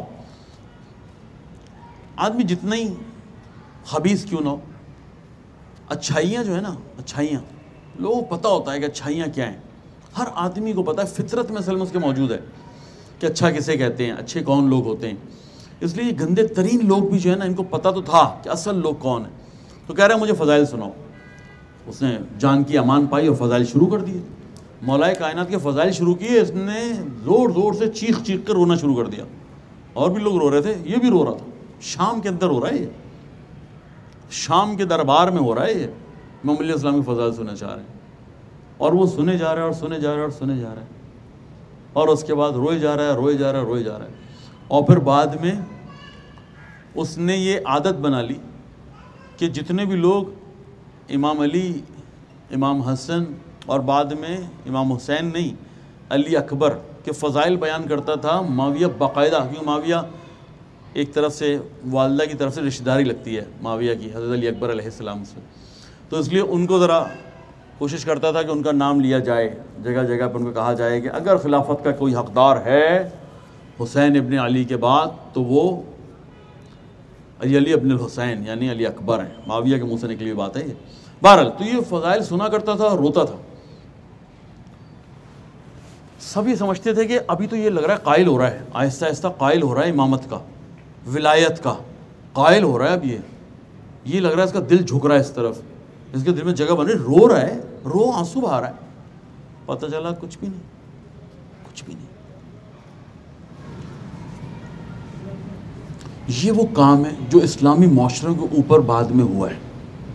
آدمی جتنا ہی خبیث کیوں نہ ہو، اچھائیاں جو ہے نا، اچھائیاں لوگوں کو پتہ ہوتا ہے کہ اچھائیاں کیا ہیں، ہر آدمی کو پتہ ہے، فطرت میں اصل میں اس کے موجود ہے کہ اچھا کسے کہتے ہیں، اچھے کون لوگ ہوتے ہیں۔ اس لیے یہ گندے ترین لوگ بھی جو ہے نا، ان کو پتہ تو تھا کہ اصل لوگ کون ہیں، تو کہہ رہے ہیں مجھے فضائل سناؤ۔ اس نے جان کی امان پائی اور فضائل شروع کر دیے، مولا کائنات کے فضائل شروع کیے۔ اس نے زور زور سے چیخ چیخ کر رونا شروع کر دیا، اور بھی لوگ رو رہے تھے، یہ بھی رو رہا تھا۔ شام کے اندر ہو رہا ہے، یہ شام کے دربار میں ہو رہا ہے، یہ امام علیہ السلام کی فضائل سننا چاہ رہے ہیں، اور وہ سنے جا رہا ہے اور سنے جا رہا ہے اور سنے جا رہا ہے، اور اس کے بعد روئے جا رہا ہے، روئے جا رہا ہے، روئے جا رہا ہے۔ اور پھر بعد میں اس نے یہ عادت بنا لی کہ جتنے بھی لوگ امام علی، امام حسن اور بعد میں امام حسین نہیں، علی اکبر کے فضائل بیان کرتا تھا معاویہ باقاعدہ، کیونکہ معاویہ ایک طرف سے والدہ کی طرف سے رشتہ داری لگتی ہے معاویہ کی حضرت علی اکبر علیہ السلام سے، تو اس لیے ان کو ذرا کوشش کرتا تھا کہ ان کا نام لیا جائے، جگہ جگہ پر ان کو کہا جائے کہ اگر خلافت کا کوئی حقدار ہے حسین ابن علی کے بعد تو وہ علی ابن الحسین یعنی علی اکبر ہیں۔ معاویہ کے منہ سے نکلی ہوئی بات ہے یہ۔ بہرحال تو یہ فضائل سنا کرتا تھا اور روتا تھا۔ سبھی سمجھتے تھے کہ ابھی تو یہ لگ رہا ہے قائل ہو رہا ہے، آہستہ آہستہ قائل ہو رہا ہے امامت کا، ولایت کا، قائل ہو رہا ہے۔ اب یہ لگ رہا ہے اس کا دل جھک رہا ہے اس طرف، اس کے دل میں جگہ بن رہی، رو رہا ہے، رو آنسو بہا رہا ہے۔ پتہ چلا کچھ بھی نہیں، کچھ بھی نہیں۔ یہ وہ کام ہے جو اسلامی معاشرے کے اوپر بعد میں ہوا ہے،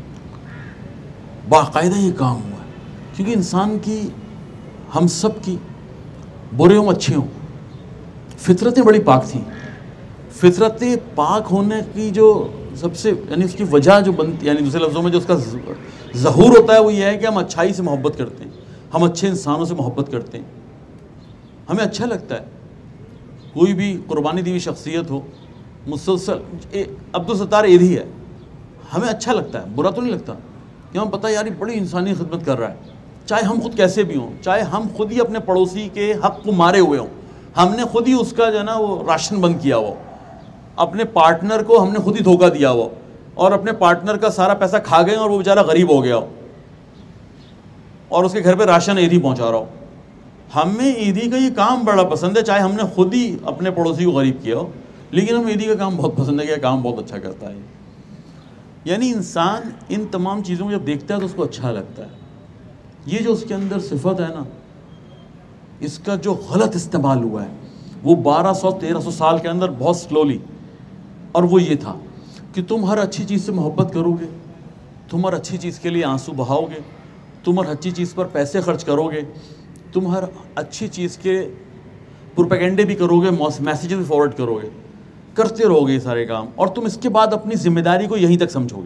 باقاعدہ یہ کام ہوا ہے، کیونکہ انسان کی، ہم سب کی، برے ہوں اچھے ہوں، فطرتیں بڑی پاک تھیں۔ فطرتیں پاک ہونے کی جو سب سے یعنی اس کی وجہ جو بنتی، یعنی دوسرے لفظوں میں جو اس کا ظہور ہوتا ہے وہ یہ ہے کہ ہم اچھائی سے محبت کرتے ہیں، ہم اچھے انسانوں سے محبت کرتے ہیں، ہمیں اچھا لگتا ہے کوئی بھی قربانی دی ہوئی شخصیت ہو، مسلسل عبدالستار ایدھی ہے، ہمیں اچھا لگتا ہے، برا تو نہیں لگتا، کہ ہم پتہ یار یہ بڑی انسانی خدمت کر رہا ہے، چاہے ہم خود کیسے بھی ہوں، چاہے ہم خود ہی اپنے پڑوسی کے حق کو مارے ہوئے ہوں، ہم نے خود ہی اس کا جو ہے نا وہ راشن بند کیا ہوا، اپنے پارٹنر کو ہم نے خود ہی دھوکہ دیا ہوا، اور اپنے پارٹنر کا سارا پیسہ کھا گئے اور وہ بیچارہ غریب ہو گیا ہو، اور اس کے گھر پہ راشن عیدھی پہنچا رہا ہو۔ ہمیں عیدھی کا یہ کام بڑا پسند ہے، چاہے ہم نے خود ہی اپنے پڑوسی کو غریب کیا ہو، لیکن ہمیں عیدھی کا کام بہت پسند ہے کہ یہ کام بہت اچھا کرتا ہے۔ یعنی انسان ان تمام چیزوں کو جب دیکھتا ہے تو اس کو اچھا لگتا ہے۔ یہ جو اس کے اندر صفت ہے نا، اس کا جو غلط استعمال ہوا ہے وہ 1200-1300 سال کے اندر بہت سلولی، اور وہ یہ تھا کہ تم ہر اچھی چیز سے محبت کرو گے، تم ہر اچھی چیز کے لیے آنسو بہاؤ گے، تم ہر اچھی چیز پر پیسے خرچ کرو گے، تم ہر اچھی چیز کے پروپیگنڈے بھی کرو گے، میسیجز بھی فارورڈ کرو گے، کرتے رہو گے یہ سارے کام، اور تم اس کے بعد اپنی ذمہ داری کو یہیں تک سمجھو گے۔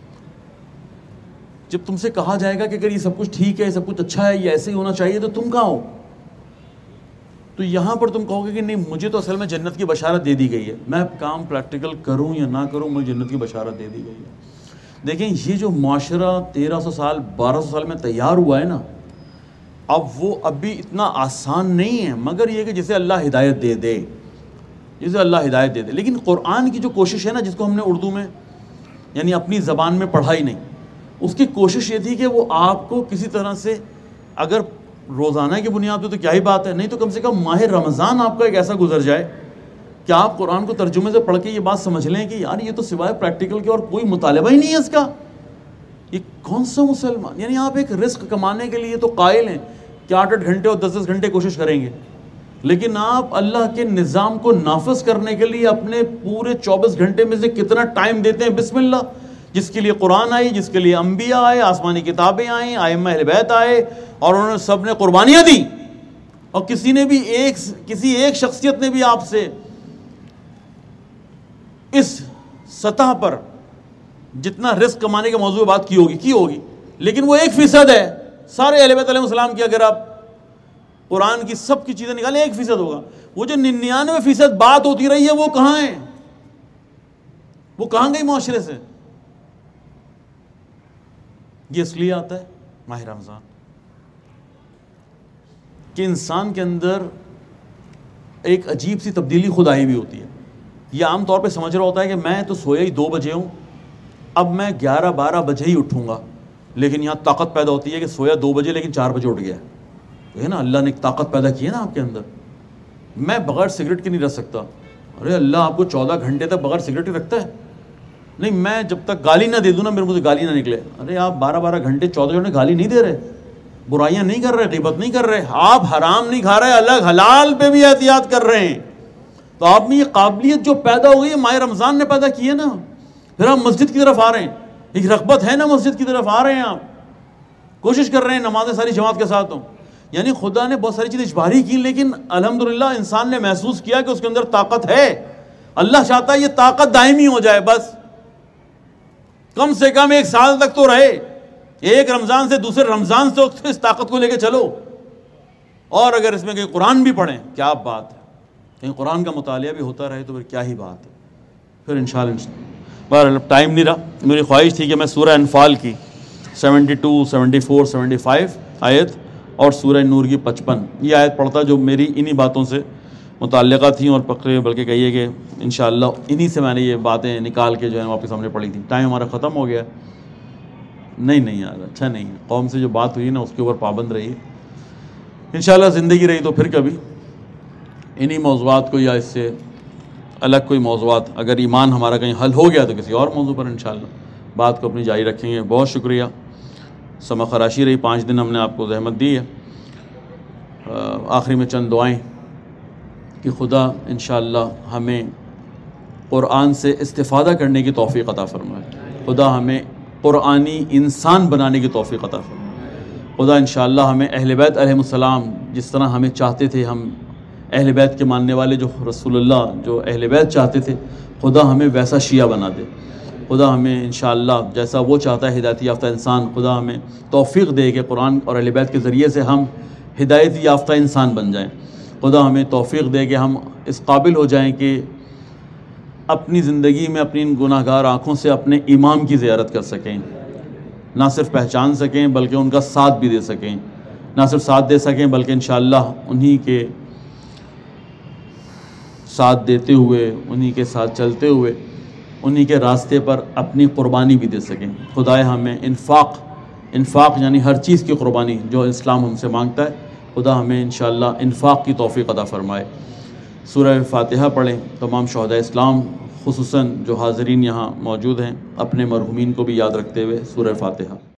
جب تم سے کہا جائے گا کہ اگر یہ سب کچھ ٹھیک ہے، یہ سب کچھ اچھا ہے، یہ ایسے ہی ہونا چاہیے، تو تم کہاں ہو؟ تو یہاں پر تم کہو گے کہ نہیں، مجھے تو اصل میں جنت کی بشارت دے دی گئی ہے، میں کام پریکٹیکل کروں یا نہ کروں، مجھے جنت کی بشارت دے دی گئی ہے۔ دیکھیں یہ جو معاشرہ 1300 سال 1200 سال میں تیار ہوا ہے نا، اب وہ ابھی اتنا آسان نہیں ہے، مگر یہ کہ جسے اللہ ہدایت دے دے، جسے اللہ ہدایت دے دے۔ لیکن قرآن کی جو کوشش ہے نا، جس کو ہم نے اردو میں یعنی اپنی زبان میں پڑھا ہی نہیں، اس کی کوشش یہ تھی کہ وہ آپ کو کسی طرح سے، اگر روزانہ کی بنیاد پہ تو کیا ہی بات ہے، نہیں تو کم سے کم ماہ رمضان آپ کا ایک ایسا گزر جائے کہ آپ قرآن کو ترجمے سے پڑھ کے یہ بات سمجھ لیں کہ یار یہ تو سوائے پریکٹیکل کے اور کوئی مطالبہ ہی نہیں ہے اس کا، یہ کون سا مسلمان، یعنی آپ ایک رزق کمانے کے لیے تو قائل ہیں کہ 8-8 گھنٹے اور 10-10 گھنٹے کوشش کریں گے، لیکن آپ اللہ کے نظام کو نافذ کرنے کے لیے اپنے پورے 24 گھنٹے میں سے کتنا ٹائم دیتے ہیں؟ بسم اللہ، جس کے لیے قرآن آئی، جس کے لیے انبیاء آئے، آسمانی کتابیں آئیں، ائمہ اہل بیت آئے، اور انہوں نے سب نے قربانیاں دی، اور کسی ایک شخصیت نے بھی آپ سے اس سطح پر جتنا رزق کمانے کے موضوع بات کی ہوگی، لیکن وہ 1% ہے۔ سارے اہل بیت علیہ السلام کی اگر آپ قرآن کی سب کی چیزیں نکالیں 1% ہوگا، وہ جو 99% بات ہوتی رہی ہے وہ کہاں ہے؟ وہ کہاں گئی معاشرے سے؟ یہ اس لیے آتا ہے ماہ رمضان کہ انسان کے اندر ایک عجیب سی تبدیلی خود آئی بھی ہوتی ہے۔ یہ عام طور پہ سمجھ رہا ہوتا ہے کہ میں تو سویا ہی 2 بجے ہوں، اب میں 11-12 بجے ہی اٹھوں گا، لیکن یہاں طاقت پیدا ہوتی ہے کہ سویا 2 بجے لیکن 4 بجے اٹھ گیا ہے نا، اللہ نے ایک طاقت پیدا کی ہے نا آپ کے اندر۔ میں بغیر سگریٹ کے نہیں رہ سکتا، ارے اللہ آپ کو 14 گھنٹے تک بغیر سگریٹ ہی رکھتا ہے؟ نہیں، میں جب تک گالی نہ دے دوں نا، میرے مجھے گالی نہ نکلے۔ ارے آپ 12-12 گھنٹے 14 گھنٹے گالی نہیں دے رہے، برائیاں نہیں کر رہے، غیبت نہیں کر رہے، آپ حرام نہیں کھا رہے، الگ حلال پہ بھی احتیاط کر رہے ہیں، تو آپ میں یہ قابلیت جو پیدا ہو گئی ہے ماہ رمضان نے پیدا کی ہے نا۔ پھر آپ مسجد کی طرف آ رہے ہیں، ایک رغبت ہے نا، مسجد کی طرف آ رہے ہیں، آپ کوشش کر رہے ہیں نمازیں ساری جماعت کے ساتھ ہوں، یعنی خدا نے بہت ساری چیزیں اجباری کی، لیکن الحمدللہ انسان نے محسوس کیا کہ اس کے اندر طاقت ہے۔ اللہ چاہتا ہے یہ طاقت دائمی ہو جائے، بس کم سے کم 1 سال تک تو رہے، ایک رمضان سے دوسرے رمضان سے اس طاقت کو لے کے چلو، اور اگر اس میں کہیں قرآن بھی پڑھیں کیا بات ہے، کہیں قرآن کا مطالعہ بھی ہوتا رہے تو پھر کیا ہی بات ہے۔ پھر انشاءاللہ بہرحال ٹائم نہیں رہا، میری خواہش تھی کہ میں سورہ انفال کی 72, 74, 75 آیت اور سورہ نور کی 55 یہ آیت پڑھتا جو میری انہی باتوں سے متعلقہ تھیں، اور بلکہ کہیے کہ انشاءاللہ انہی سے میں نے یہ باتیں نکال کے جو ہے آپ کے سامنے پڑھی تھیں۔ ٹائم ہمارا ختم ہو گیا، نہیں یار اچھا نہیں ہے، قوم سے جو بات ہوئی نا اس کے اوپر پابند رہیے، انشاءاللہ زندگی رہی تو پھر کبھی انہی موضوعات کو یا اس سے الگ کوئی موضوعات، اگر ایمان ہمارا کہیں حل ہو گیا تو کسی اور موضوع پر انشاءاللہ بات کو اپنی جاری رکھیں گے۔ بہت شکریہ، سمع خراشی رہی، 5 دن ہم نے آپ کو زحمت دی ہے۔ آخری میں چند دعائیں کہ خدا انشاءاللہ ہمیں قرآن سے استفادہ کرنے کی توفیق عطا فرمائے، خدا ہمیں قرآنی انسان بنانے کی توفیق عطا فرمائے، خدا انشاءاللہ ہمیں اہل بیت علیہ السلام جس طرح ہمیں چاہتے تھے، ہم اہل بیت کے ماننے والے جو رسول اللہ جو اہل بیت چاہتے تھے، خدا ہمیں ویسا شیعہ بنا دے، خدا ہمیں انشاءاللہ جیسا وہ چاہتا ہے ہدایت یافتہ انسان، خدا ہمیں توفیق دے کہ قرآن اور اہل بیت کے ذریعے سے ہم ہدایت یافتہ انسان بن جائیں، خدا ہمیں توفیق دے کہ ہم اس قابل ہو جائیں کہ اپنی زندگی میں اپنی ان گناہ گار آنکھوں سے اپنے امام کی زیارت کر سکیں، نہ صرف پہچان سکیں بلکہ ان کا ساتھ بھی دے سکیں، نہ صرف ساتھ دے سکیں بلکہ انشاءاللہ انہی کے ساتھ دیتے ہوئے، انہی کے ساتھ چلتے ہوئے، انہی کے راستے پر اپنی قربانی بھی دے سکیں۔ خدائے ہمیں انفاق یعنی ہر چیز کی قربانی جو اسلام ہم سے مانگتا ہے، خدا ہمیں انشاءاللہ انفاق کی توفیق عطا فرمائے۔ سورہ فاتحہ پڑھیں، تمام شہداء اسلام خصوصاً جو حاضرین یہاں موجود ہیں اپنے مرحومین کو بھی یاد رکھتے ہوئے سورہ فاتحہ۔